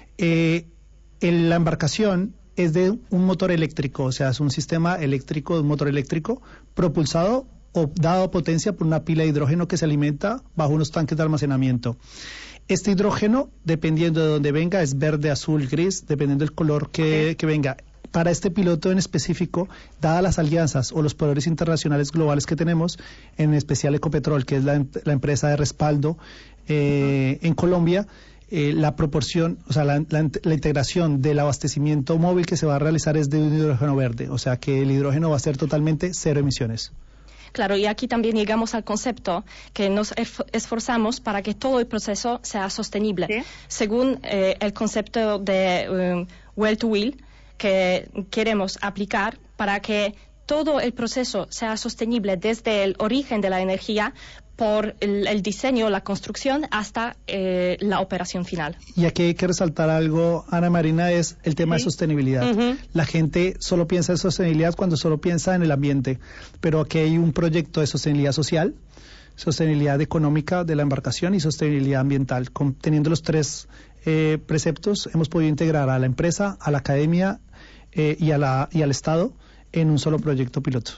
La embarcación es de un motor eléctrico, o sea, es un sistema eléctrico, de un motor eléctrico propulsado o dado potencia por una pila de hidrógeno que se alimenta bajo unos tanques de almacenamiento. Este hidrógeno, dependiendo de dónde venga, es verde, azul, gris, dependiendo del color que venga. Para este piloto en específico, dadas las alianzas o los poderes internacionales globales que tenemos, en especial Ecopetrol, que es la empresa de respaldo en Colombia, la proporción, o sea, la integración del abastecimiento móvil que se va a realizar es de un hidrógeno verde, o sea que el hidrógeno va a ser totalmente cero emisiones. Claro, y aquí también llegamos al concepto que nos esforzamos para que todo el proceso sea sostenible, ¿sí? Según el concepto de Well to Wheel, que queremos aplicar para que todo el proceso sea sostenible desde el origen de la energía, por el diseño, la construcción, hasta la operación final. Y aquí hay que resaltar algo, Ana Marina, es el tema de sostenibilidad. La gente solo piensa en sostenibilidad cuando solo piensa en el ambiente, pero aquí hay un proyecto de sostenibilidad social, sostenibilidad económica de la embarcación y sostenibilidad ambiental. Teniendo los tres preceptos, hemos podido integrar a la empresa, a la academia y al Estado en un solo proyecto piloto.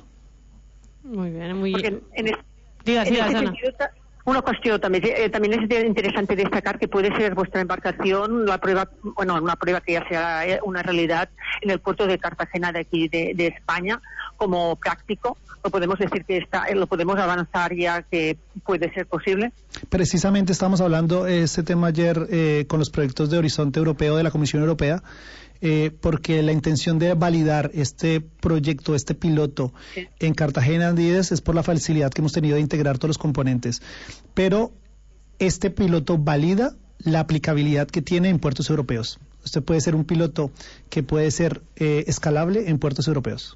Muy bien, muy bien. Digas, Ana. Una cuestión también es interesante destacar que puede ser vuestra embarcación una prueba que ya sea una realidad en el puerto de Cartagena de aquí de España como práctico. Lo podemos decir que lo podemos avanzar ya, que puede ser posible. Precisamente estamos hablando este tema ayer con los proyectos de Horizonte Europeo de la Comisión Europea, porque la intención de validar este proyecto, este piloto en Cartagena Andides es por la facilidad que hemos tenido de integrar todos los componentes. Pero este piloto valida la aplicabilidad que tiene en puertos europeos. Usted puede ser un piloto que puede ser escalable en puertos europeos.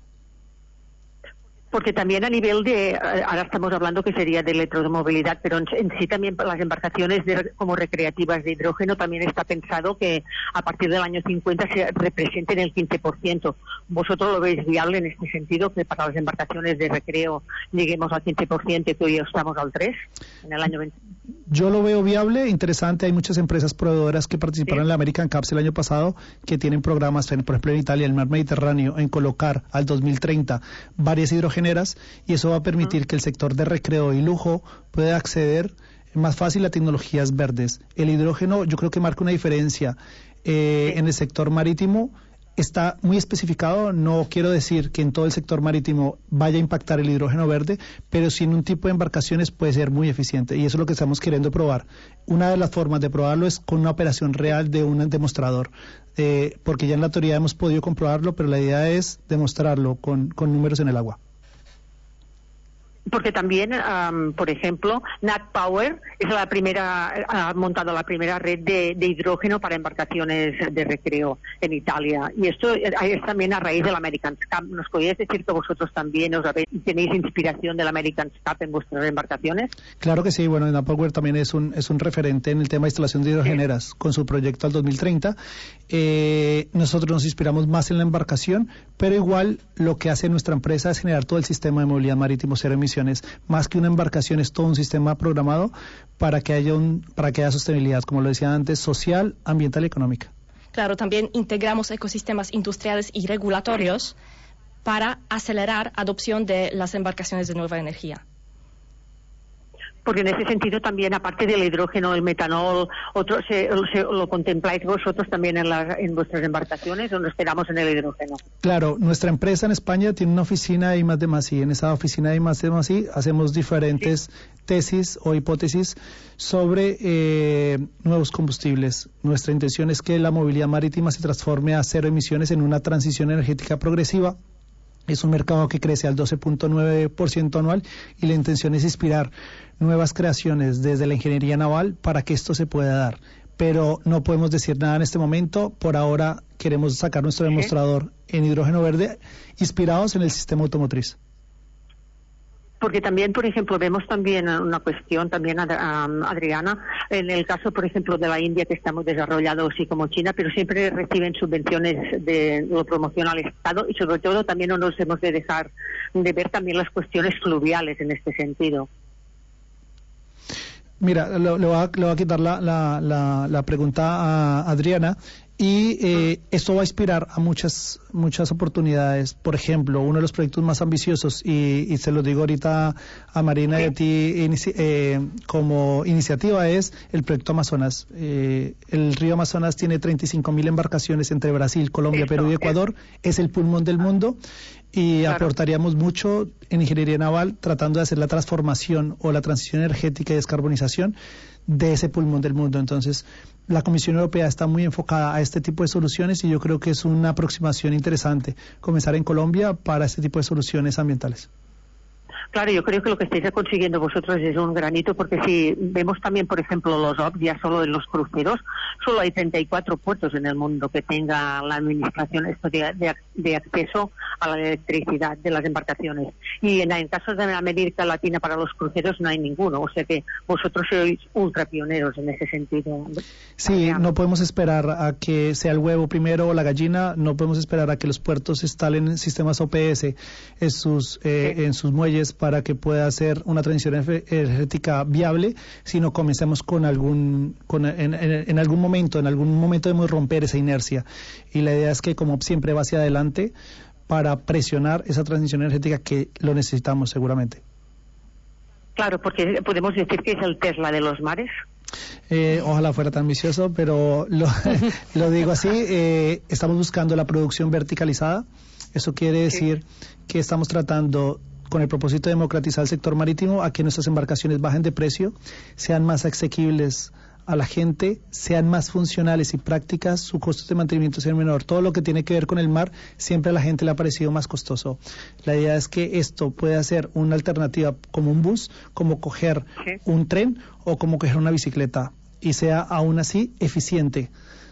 Porque también a nivel ahora estamos hablando que sería de electromovilidad, pero en sí también para las embarcaciones como recreativas de hidrógeno también está pensado que a partir del año 50 se representen el 15%. ¿Vosotros lo veis viable en este sentido, que para las embarcaciones de recreo lleguemos al 15% y que hoy estamos al 3% en el año 20? Yo lo veo viable, interesante. Hay muchas empresas proveedoras que participaron en la American Cups el año pasado, que tienen programas, por ejemplo en Italia, en el mar Mediterráneo, en colocar al 2030 varias hidrogeneras, y eso va a permitir que el sector de recreo y lujo pueda acceder más fácil a tecnologías verdes. El hidrógeno yo creo que marca una diferencia en el sector marítimo. Está muy especificado, no quiero decir que en todo el sector marítimo vaya a impactar el hidrógeno verde, pero sí en un tipo de embarcaciones puede ser muy eficiente, y eso es lo que estamos queriendo probar. Una de las formas de probarlo es con una operación real de un demostrador, porque ya en la teoría hemos podido comprobarlo, pero la idea es demostrarlo con números en el agua. Porque también, por ejemplo, NAT Power ha montado la primera red de hidrógeno para embarcaciones de recreo en Italia. Y esto es también a raíz del American Cup. ¿Nos podríais decir que vosotros también tenéis inspiración del American Cup en vuestras embarcaciones? Claro que sí. Bueno, NAT Power también es un referente en el tema de instalación de hidrogeneras con su proyecto al 2030. Nosotros nos inspiramos más en la embarcación, pero igual lo que hace nuestra empresa es generar todo el sistema de movilidad marítimo cero emisiones. Más que una embarcación, es todo un sistema programado para que haya sostenibilidad, como lo decía antes, social, ambiental y económica. Claro, también integramos ecosistemas industriales y regulatorios para acelerar adopción de las embarcaciones de nueva energía. Porque en ese sentido también, aparte del hidrógeno, el metanol, lo contempláis vosotros también en vuestras embarcaciones, o nos quedamos en el hidrógeno. Claro, nuestra empresa en España tiene una oficina de I+D+I. En esa oficina de I+D+I hacemos diferentes tesis o hipótesis sobre nuevos combustibles. Nuestra intención es que la movilidad marítima se transforme a cero emisiones en una transición energética progresiva. Es un mercado que crece al 12.9% anual y la intención es inspirar nuevas creaciones desde la ingeniería naval para que esto se pueda dar. Pero no podemos decir nada en este momento. Por ahora queremos sacar nuestro demostrador en hidrógeno verde inspirados en el sistema automotriz. Porque también, por ejemplo, vemos también una cuestión, también, Adriana, en el caso, por ejemplo, de la India, que está muy desarrollado, así como China, pero siempre reciben subvenciones, lo promociona el Estado, y sobre todo también no nos hemos de dejar de ver también las cuestiones fluviales en este sentido. Mira, le voy a quitar la pregunta a Adriana. Y esto va a inspirar a muchas oportunidades. Por ejemplo, uno de los proyectos más ambiciosos, y se lo digo ahorita a Marina y a ti como iniciativa, es el proyecto Amazonas. El río Amazonas tiene 35.000 embarcaciones entre Brasil, Colombia, Perú y Ecuador. Es el pulmón del mundo y aportaríamos mucho en ingeniería naval tratando de hacer la transformación o la transición energética y descarbonización de ese pulmón del mundo. Entonces, la Comisión Europea está muy enfocada a este tipo de soluciones y yo creo que es una aproximación interesante comenzar en Colombia para este tipo de soluciones ambientales. Claro, yo creo que lo que estáis consiguiendo vosotros es un granito, porque si vemos también, por ejemplo, los OPS, ya solo en los cruceros, solo hay 34 puertos en el mundo que tenga la administración esto de acceso a la electricidad de las embarcaciones. Y en el caso de América Latina para los cruceros no hay ninguno, o sea que vosotros sois ultra pioneros en ese sentido. Sí, no podemos esperar a que sea el huevo primero o la gallina, no podemos esperar a que los puertos instalen sistemas OPS en sus muelles para que pueda hacer una transición energética viable, sino comencemos en algún momento debemos romper esa inercia, y la idea es que como siempre va hacia adelante para presionar esa transición energética que lo necesitamos seguramente. Claro, porque podemos decir que es el Tesla de los mares. Ojalá fuera tan ambicioso, pero lo digo así. Estamos buscando la producción verticalizada. Eso quiere decir que estamos tratando, con el propósito de democratizar el sector marítimo, a que nuestras embarcaciones bajen de precio, sean más asequibles a la gente, sean más funcionales y prácticas, su costo de mantenimiento sea menor. Todo lo que tiene que ver con el mar siempre a la gente le ha parecido más costoso. La idea es que esto pueda ser una alternativa como un bus, como coger un tren o como coger una bicicleta, y sea aún así eficiente.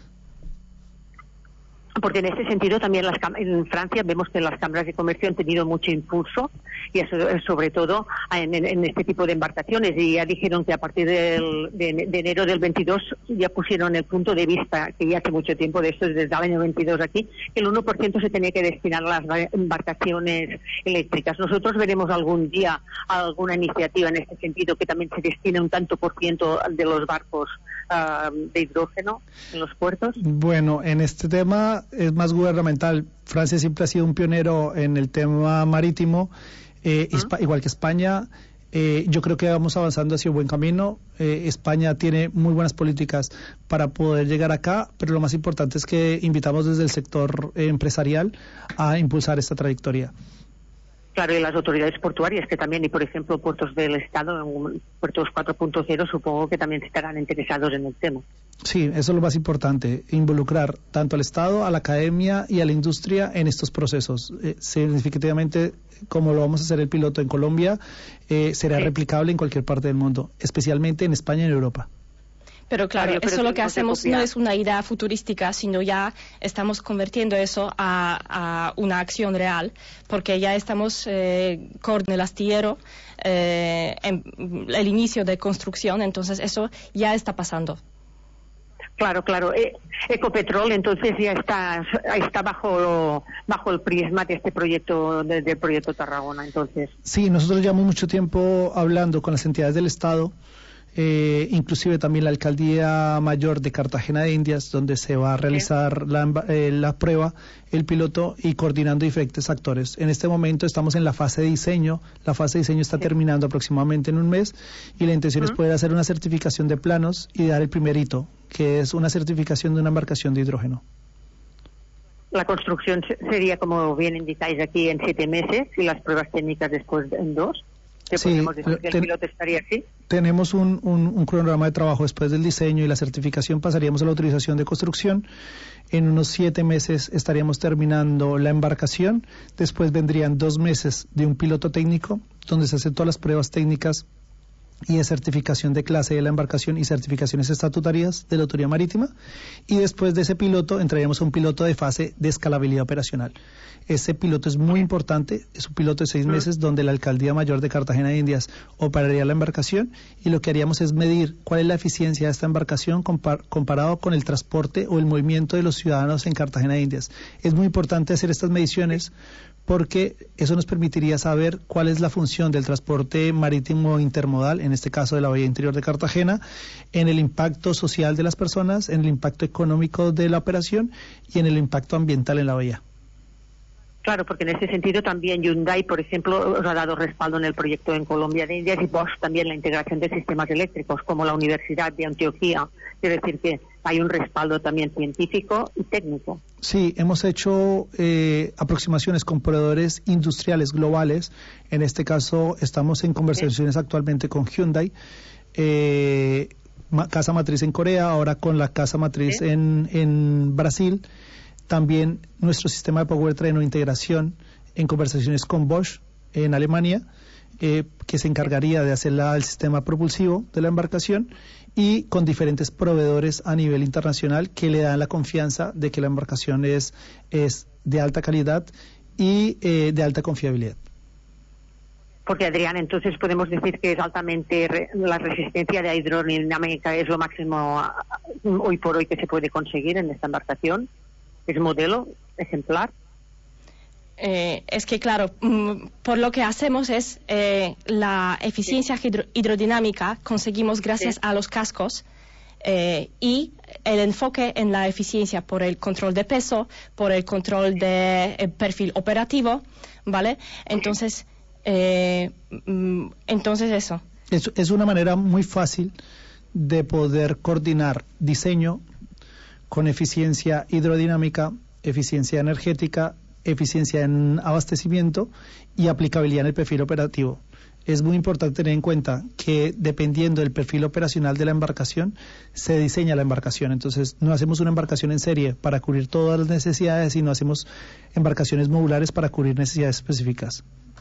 Porque en ese sentido también en Francia vemos que las cámaras de comercio han tenido mucho impulso, y eso, sobre todo en este tipo de embarcaciones, y ya dijeron que a partir de enero del 22 ya pusieron el punto de vista, que ya hace mucho tiempo de esto, desde el año 22 aquí, que el 1% se tenía que destinar a las embarcaciones eléctricas. Nosotros veremos algún día alguna iniciativa en este sentido que también se destine un tanto por ciento de los barcos de hidrógeno en los puertos. Bueno, en este tema es más gubernamental. Francia siempre ha sido un pionero en el tema marítimo, igual que España. Yo creo que vamos avanzando hacia un buen camino. España tiene muy buenas políticas para poder llegar acá, pero lo más importante es que invitamos desde el sector empresarial a impulsar esta trayectoria. Claro, y las autoridades portuarias, que también, y por ejemplo puertos del Estado, puertos 4.0, supongo que también estarán interesados en el tema. Sí, eso es lo más importante, involucrar tanto al Estado, a la academia y a la industria en estos procesos. Significativamente, como lo vamos a hacer el piloto en Colombia, será replicable en cualquier parte del mundo, especialmente en España y en Europa. Pero claro, eso lo que hacemos no es una idea futurística, sino ya estamos convirtiendo eso a una acción real, porque ya estamos con el astillero, en el inicio de construcción, entonces eso ya está pasando. Claro. Ecopetrol entonces ya está bajo el prisma de este proyecto, del proyecto Tarragona, entonces. Sí, nosotros llevamos mucho tiempo hablando con las entidades del Estado inclusive también la Alcaldía Mayor de Cartagena de Indias, donde se va a realizar la prueba, el piloto, y coordinando diferentes actores. En este momento estamos en la fase de diseño. La fase de diseño está terminando aproximadamente en un mes, y la intención es poder hacer una certificación de planos y dar el primer hito, que es una certificación de una embarcación de hidrógeno. La construcción sería, como bien indicáis aquí, en 7 meses y las pruebas técnicas después en 2. ¿Qué podemos decir? ¿Que el piloto estaría así? Tenemos un cronograma de trabajo. Después del diseño y la certificación pasaríamos a la autorización de construcción. En unos 7 meses estaríamos terminando la embarcación. Después vendrían 2 meses de un piloto técnico, donde se hacen todas las pruebas técnicas y de certificación de clase de la embarcación y certificaciones estatutarias de la Autoridad Marítima, y después de ese piloto entraríamos a un piloto de fase de escalabilidad operacional. Ese piloto es muy importante, es un piloto de 6 meses donde la Alcaldía Mayor de Cartagena de Indias operaría la embarcación, y lo que haríamos es medir cuál es la eficiencia de esta embarcación comparado con el transporte o el movimiento de los ciudadanos en Cartagena de Indias. Es muy importante hacer estas mediciones porque eso nos permitiría saber cuál es la función del transporte marítimo intermodal, en este caso de la Bahía Interior de Cartagena, en el impacto social de las personas, en el impacto económico de la operación y en el impacto ambiental en la bahía. Claro, porque en ese sentido también Hyundai, por ejemplo, os ha dado respaldo en el proyecto en Colombia de Indias, y Bosch también la integración de sistemas eléctricos, como la Universidad de Antioquia. Quiere decir que hay un respaldo también científico y técnico. Sí, hemos hecho aproximaciones con proveedores industriales globales. En este caso estamos en conversaciones actualmente con Hyundai, casa matriz en Corea, ahora con la casa matriz en Brasil. También nuestro sistema de powertrain o integración en conversaciones con Bosch en Alemania, que se encargaría de hacer el sistema propulsivo de la embarcación, y con diferentes proveedores a nivel internacional que le dan la confianza de que la embarcación es de alta calidad y de alta confiabilidad. Porque, Adrián, entonces podemos decir que es altamente la resistencia de hidrodinámica es lo máximo hoy por hoy que se puede conseguir en esta embarcación. ¿Es modelo ejemplar? Es que, claro, por lo que hacemos es la eficiencia hidrodinámica conseguimos gracias a los cascos, y el enfoque en la eficiencia por el control de peso, por el control de perfil operativo, ¿vale? Entonces eso. Es una manera muy fácil de poder coordinar diseño con eficiencia hidrodinámica, eficiencia energética, eficiencia en abastecimiento y aplicabilidad en el perfil operativo. Es muy importante tener en cuenta que dependiendo del perfil operacional de la embarcación, se diseña la embarcación. Entonces, no hacemos una embarcación en serie para cubrir todas las necesidades, sino hacemos embarcaciones modulares para cubrir necesidades específicas.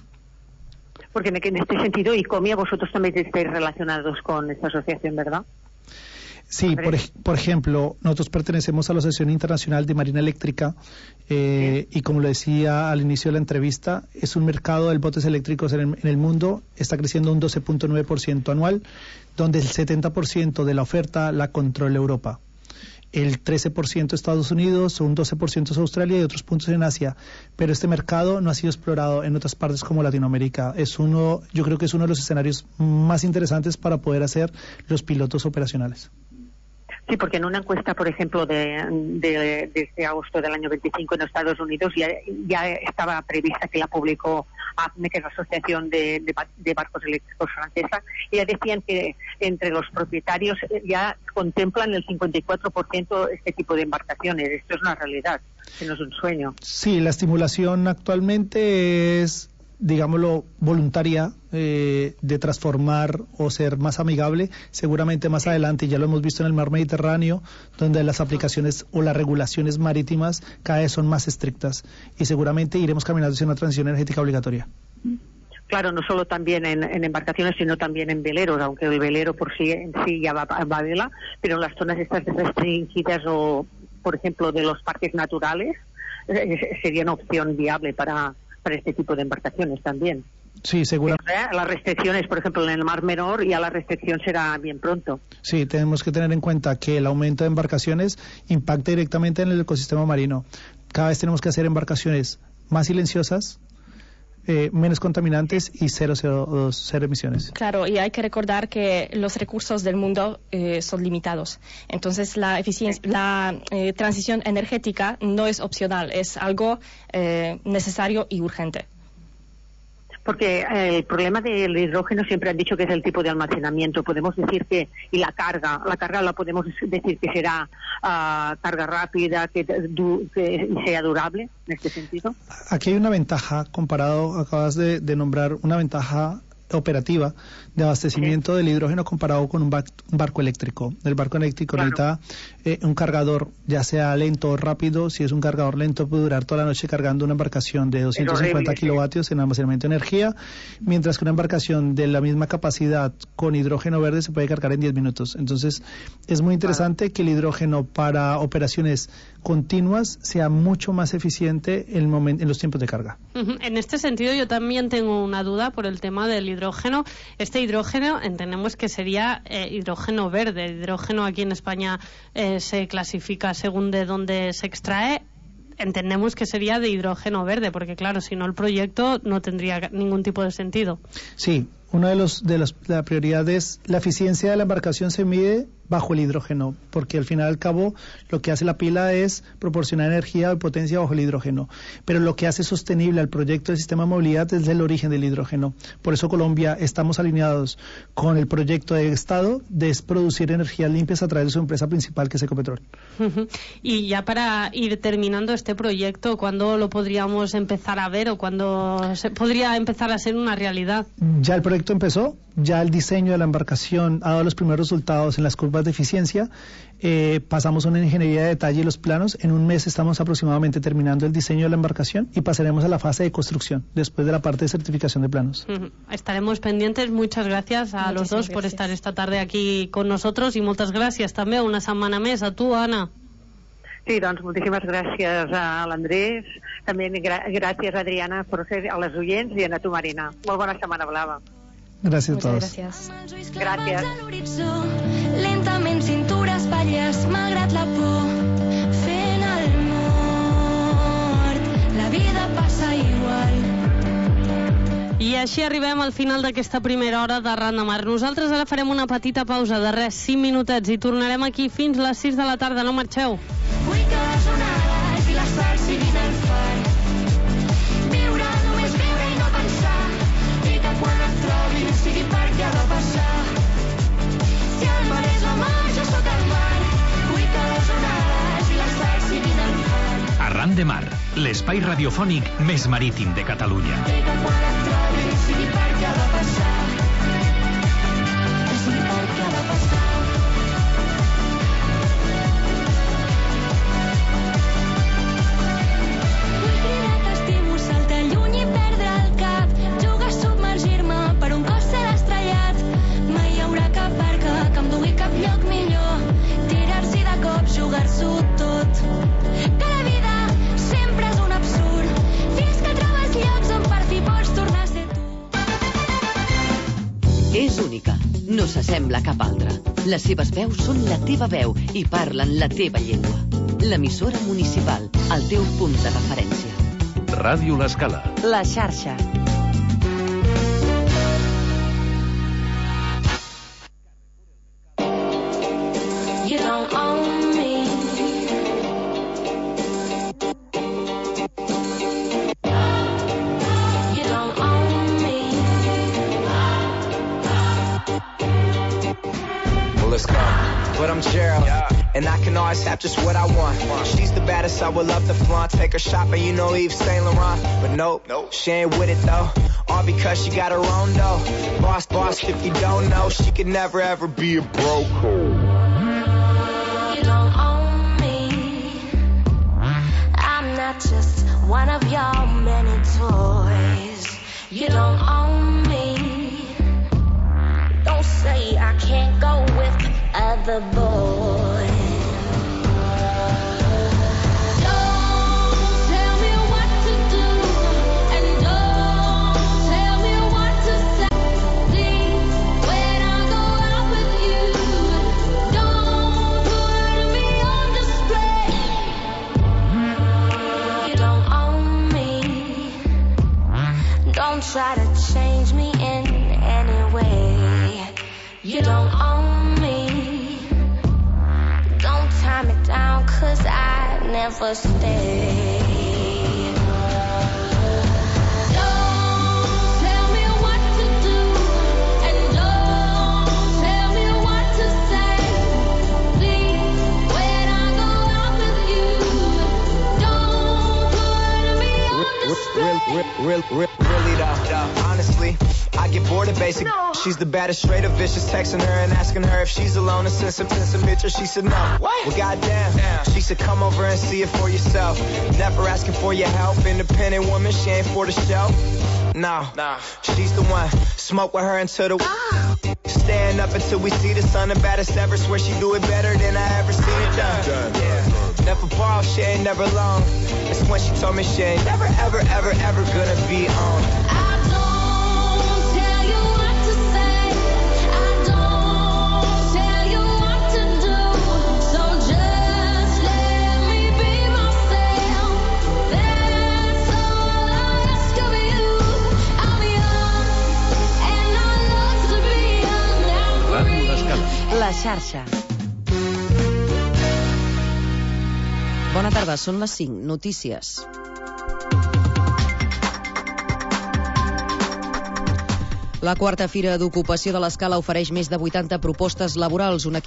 Porque en este sentido, ICOMIA, vosotros también estáis relacionados con esta asociación, ¿verdad? Sí, por ejemplo, nosotros pertenecemos a la Asociación Internacional de Marina Eléctrica, y como lo decía al inicio de la entrevista, es un mercado de botes eléctricos en el mundo, está creciendo un 12.9% anual, donde el 70% de la oferta la controla Europa. El 13% Estados Unidos, un 12% es Australia y otros puntos en Asia. Pero este mercado no ha sido explorado en otras partes como Latinoamérica. Yo creo que es uno de los escenarios más interesantes para poder hacer los pilotos operacionales. Sí, porque en una encuesta, por ejemplo, de este agosto del año 25 en Estados Unidos ya estaba prevista, que la publicó ACME, que es la Asociación de Barcos Eléctricos francesa, y ya decían que entre los propietarios ya contemplan el 54% este tipo de embarcaciones. Esto es una realidad, que no es un sueño. Sí, la estimulación actualmente es, digámoslo, voluntaria, de transformar o ser más amigable. Seguramente más adelante, ya lo hemos visto en el mar Mediterráneo, donde las aplicaciones o las regulaciones marítimas cada vez son más estrictas, y seguramente iremos caminando hacia una transición energética obligatoria. Claro, no solo también en embarcaciones, sino también en veleros, aunque el velero por sí en sí ya va a vela, pero en las zonas estas restringidas o, por ejemplo, de los parques naturales, sería una opción viable para este tipo de embarcaciones también. Sí, seguramente. Las restricciones, por ejemplo, en el Mar Menor, ya la restricción será bien pronto. Sí, tenemos que tener en cuenta que el aumento de embarcaciones impacta directamente en el ecosistema marino. Cada vez tenemos que hacer embarcaciones más silenciosas, menos contaminantes y cero CO2, cero emisiones. Claro, y hay que recordar que los recursos del mundo son limitados. Entonces, la transición energética no es opcional, es algo necesario y urgente. Porque el problema del hidrógeno siempre han dicho que es el tipo de almacenamiento. Podemos decir que, y la carga la podemos decir que será carga rápida, que sea durable, en este sentido. Aquí hay una ventaja comparado, acabas de nombrar una ventaja operativa de abastecimiento del hidrógeno comparado con un barco eléctrico. El barco eléctrico necesita un cargador, ya sea lento o rápido. Si es un cargador lento, puede durar toda la noche cargando una embarcación de 250 kilovatios en almacenamiento de energía, mientras que una embarcación de la misma capacidad con hidrógeno verde se puede cargar en 10 minutos. Entonces, es muy interesante que el hidrógeno para operaciones continuas sea mucho más eficiente en los tiempos de carga. En este sentido, yo también tengo una duda por el tema del hidrógeno. Este hidrógeno entendemos que sería hidrógeno verde. El hidrógeno aquí en España se clasifica según de dónde se extrae. Entendemos que sería de hidrógeno verde, porque claro, si no el proyecto no tendría ningún tipo de sentido. Sí, una de la prioridad es la eficiencia de la embarcación se mide bajo el hidrógeno, porque al final y al cabo lo que hace la pila es proporcionar energía y potencia bajo el hidrógeno, pero lo que hace sostenible al proyecto del sistema de movilidad es el origen del hidrógeno. Por eso Colombia estamos alineados con el proyecto de Estado de producir energías limpias a través de su empresa principal, que es Ecopetrol. Y ya para ir terminando este proyecto, ¿cuándo lo podríamos empezar a ver o cuándo se podría empezar a ser una realidad? Ya el proyecto empezó, ya el diseño de la embarcación ha dado los primeros resultados en las curvas de eficiencia. Pasamos a una ingeniería de detalle y los planos. En un mes estamos aproximadamente terminando el diseño de la embarcación y pasaremos a la fase de construcción después de la parte de certificación de planos. Estaremos pendientes. Muchas gracias a los dos por estar esta tarde aquí con nosotros, y moltes gràcies també una setmana més a tu, Anna. Sí, doncs moltíssimes gràcies a l'Andrés, també gràcies, Adriana, per ser a les oients, i a tu, Marina. Molt bona setmana blava. Gràcies a tots. Gràcies. Lentament cintura espatlles, malgrat la por, fent el mort. La vida passa igual. I així arribem al final d'aquesta primera hora de Ran de Mar. Nosaltres ara farem una petita pausa de 5 minutets i tornarem aquí fins les 6 de la tarda. No marxeu. Vull que les onades i les sals siguin el far. Viure, només viure i no pensar. I que quan et trobin sigui perquè ha de passar. Si el mar és la mar, jo sóc el mar. Vull que les onades i les sals siguin el far. Arran de Mar, l'espai radiofònic més marítim de Catalunya. I que quan et trobin sigui perquè ha de passar. Sigui perquè ha de passar. Vull cridar que estimo, saltar lluny i perdre el cap. Jugar a submergir-me per un cos ser estrellat. Mai hi haurà cap barca que em dugui cap lloc millor. Tirar-s'hi de cop, jugar-s'ho tot. Que la vida sempre és un absurd. Fins que trobes llocs on per fi pots tornar a ser tu. És única, no s'assembla a cap altra. Les seves veus són la teva veu i parlen la teva llengua. L'emissora municipal, el teu punt de referència. Ràdio L'Escala. La xarxa. You don't own me. You don't own me. Well, let's go. But I'm Gerald, and I can always have just what I want. She's the baddest, I would love to flaunt. Take her shopping, you know Yves Saint Laurent. But nope, she ain't with it though. All because she got her own dough. Boss, if you don't know, she could never ever be a broke. You don't own me. I'm not just one of your many toys. You don't own me. Don't say I can't go with other boys. Don't tell me what to do, and don't tell me what to say. Please, when I go out with you, don't put me on display. You don't own me. You don't own me. Don't tie me down, 'cause I never stay. Don't tell me what to do, and don't tell me what to say. Please, when I go out with you, don't put me on display. Really though, honestly, I get bored of basic. She's the baddest, straight up vicious. Texting her and asking her if she's alone and send some pictures. She said no. What? Well, goddamn. She said come over and see it for yourself. Never asking for your help. Independent woman, she ain't for the show. No, she's the one. Smoke with her until the stand up until we see the sun. The baddest ever. Swear she do it better than I ever seen it done. Yeah. Never borrow, she ain't never long. It's when she told me she ain't never, ever, ever, ever gonna be on. La xarxa. Bona tarda, són les 5. Notícies. La quarta fira d'ocupació de l'Escala ofereix més de 80 propostes laborals. Un